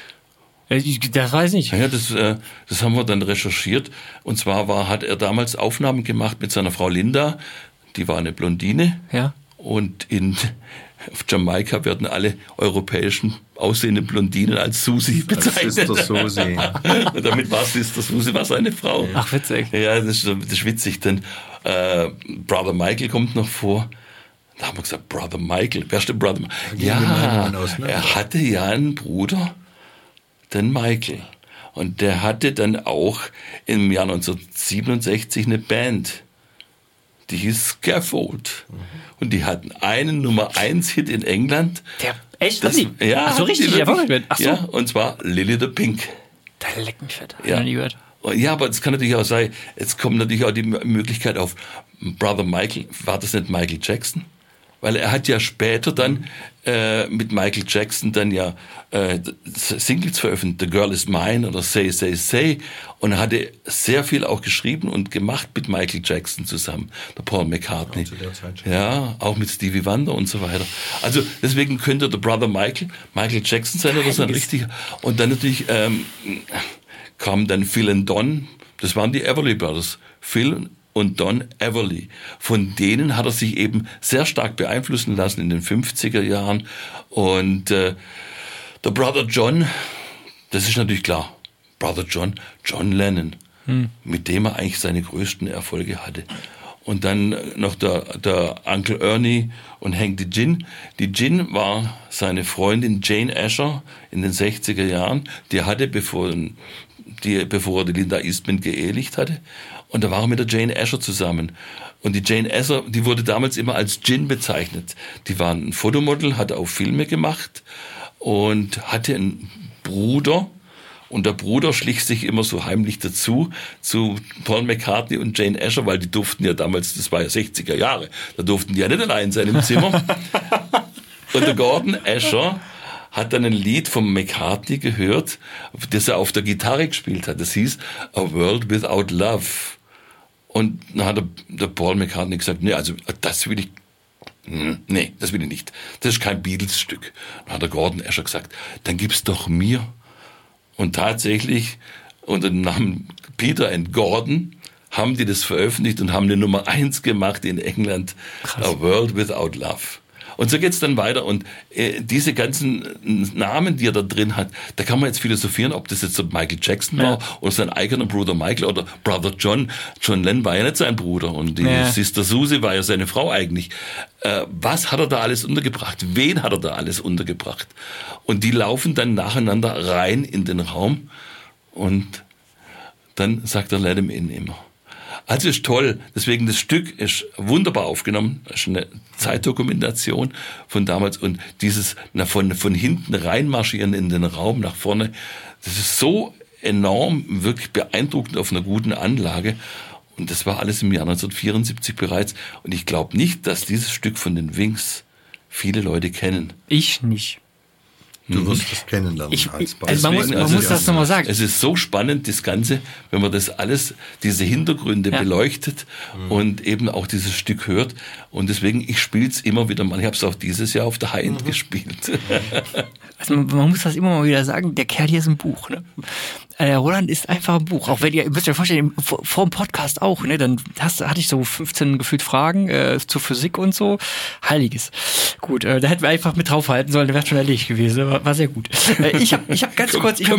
Das weiß ich nicht. Ja, das haben wir dann recherchiert. Und zwar hat er damals Aufnahmen gemacht mit seiner Frau Linda. Die war eine Blondine. Ja. Und auf Jamaika werden alle europäischen aussehenden Blondinen als Susi bezeichnet. Sister Susie. Und damit war Sister Susie seine Frau. Ach, witzig. Ja, das ist witzig, denn Brother Michael kommt noch vor. Da haben wir gesagt, Brother Michael. Wer ist der Brother Michael? Ja, er hatte ja einen Bruder, den Michael. Und der hatte dann auch im Jahr 1967 eine Band. Die hieß Scaffold. Und die hatten einen Nummer-1-Hit in England. Echt? Ja. Ach so, richtig erfolgreich. Ach so. Ja, und zwar Lily the Pink. Da leckt mich fett. Hab ich noch nie gehört. Ja, aber es kann natürlich auch sein, jetzt kommt natürlich auch die Möglichkeit auf Brother Michael. War das nicht Michael Jackson? Weil er hat ja später dann mit Michael Jackson dann ja Singles veröffentlicht, The Girl Is Mine oder Say, Say, Say. Und er hatte sehr viel auch geschrieben und gemacht mit Michael Jackson zusammen, der Paul McCartney. Ja, auch mit Stevie Wonder und so weiter. Also deswegen könnte der Brother Michael Jackson sein oder so ein richtiger. Und dann natürlich kam dann Phil und Don, das waren die Everly Brothers. Phil und Don Everly. Von denen hat er sich eben sehr stark beeinflussen lassen in den 50er Jahren. Und der Brother John, das ist natürlich klar, Brother John Lennon, mit dem er eigentlich seine größten Erfolge hatte. Und dann noch der Uncle Ernie und Hank the Gin. Die Gin war seine Freundin Jane Asher in den 60er Jahren. Die hatte, bevor er die Linda Eastman geehelicht hatte. Und da war er mit der Jane Asher zusammen. Und die Jane Asher, die wurde damals immer als Gin bezeichnet. Die war ein Fotomodel, hat auch Filme gemacht und hatte einen Bruder. Und der Bruder schlich sich immer so heimlich dazu zu Paul McCartney und Jane Asher, weil die durften ja damals, das war ja 60er Jahre, da durften die ja nicht allein sein im Zimmer. Und der Gordon Asher hat dann ein Lied vom McCartney gehört, das er auf der Gitarre gespielt hat. Das hieß A World Without Love. Und dann hat der Paul McCartney gesagt, nee, also das will ich nicht. Das ist kein Beatles-Stück. Dann hat der Gordon Asher gesagt, dann gib's doch mir. Und tatsächlich unter dem Namen Peter and Gordon haben die das veröffentlicht und haben eine Nummer 1 gemacht in England. Krass. A World Without Love. Und so geht's dann weiter. Und diese ganzen Namen, die er da drin hat, da kann man jetzt philosophieren, ob das jetzt so Michael Jackson war oder sein eigener Bruder Michael oder Brother John. John Lennon war ja nicht sein Bruder und die Sister Susie war ja seine Frau eigentlich. Was hat er da alles untergebracht? Wen hat er da alles untergebracht? Und die laufen dann nacheinander rein in den Raum und dann sagt er, let him in immer. Also ist toll, deswegen das Stück ist wunderbar aufgenommen, das ist eine Zeitdokumentation von damals und dieses von hinten reinmarschieren in den Raum nach vorne, das ist so enorm, wirklich beeindruckend auf einer guten Anlage und das war alles im Jahr 1974 bereits und ich glaube nicht, dass dieses Stück von den Wings viele Leute kennen. Ich nicht. Du wirst das kennenlernen als also man muss das nochmal sagen. Es ist so spannend, das Ganze, wenn man das alles, diese Hintergründe beleuchtet und eben auch dieses Stück hört. Und deswegen, ich spiele es immer wieder mal. Ich habe es auch dieses Jahr auf der High-End gespielt. Also man muss das immer mal wieder sagen, der Kerl hier ist ein Buch. Ne? Der Roland ist einfach ein Buch. Auch wenn ihr müsst euch vorstellen, vor dem Podcast auch, ne? Dann hatte ich so 15 gefühlt Fragen zur Physik und so. Heiliges. Gut, da hätten wir einfach mit draufhalten sollen, der wäre schon erledigt gewesen. War sehr gut. Ich hab ganz kurz, ich habe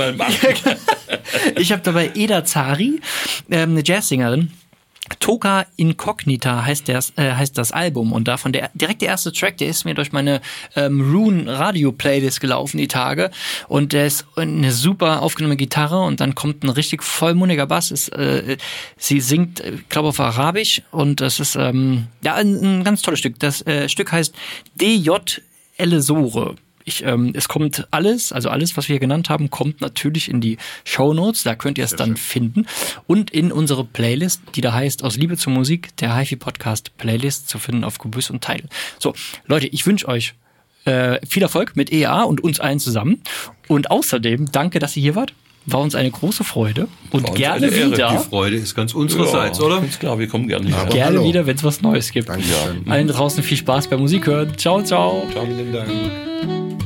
dabei Eda Zari, eine Jazzsängerin. Toka Incognita heißt das Album und davon direkt der erste Track, der ist mir durch meine Rune Radio Playlist gelaufen die Tage und der ist eine super aufgenommene Gitarre und dann kommt ein richtig vollmundiger Bass. Sie singt, ich glaube auf Arabisch und das ist ein ganz tolles Stück. Das Stück heißt DJ Elesore. Es kommt alles, was wir hier genannt haben, kommt natürlich in die Shownotes, da könnt ihr es dann finden und in unsere Playlist, die da heißt Aus Liebe zur Musik, der HiFi Podcast Playlist zu finden auf Gebüss und Teil. So, Leute, ich wünsche euch viel Erfolg mit EA und uns allen zusammen und außerdem danke, dass ihr hier wart. War uns eine große Freude und gerne wieder. Die Freude ist ganz unsererseits, oder? Ist klar, wir kommen gerne wieder. Gerne wieder, wenn es was Neues gibt. Dankeschön. Allen draußen viel Spaß beim Musik hören. Ciao, ciao. Vielen Dank.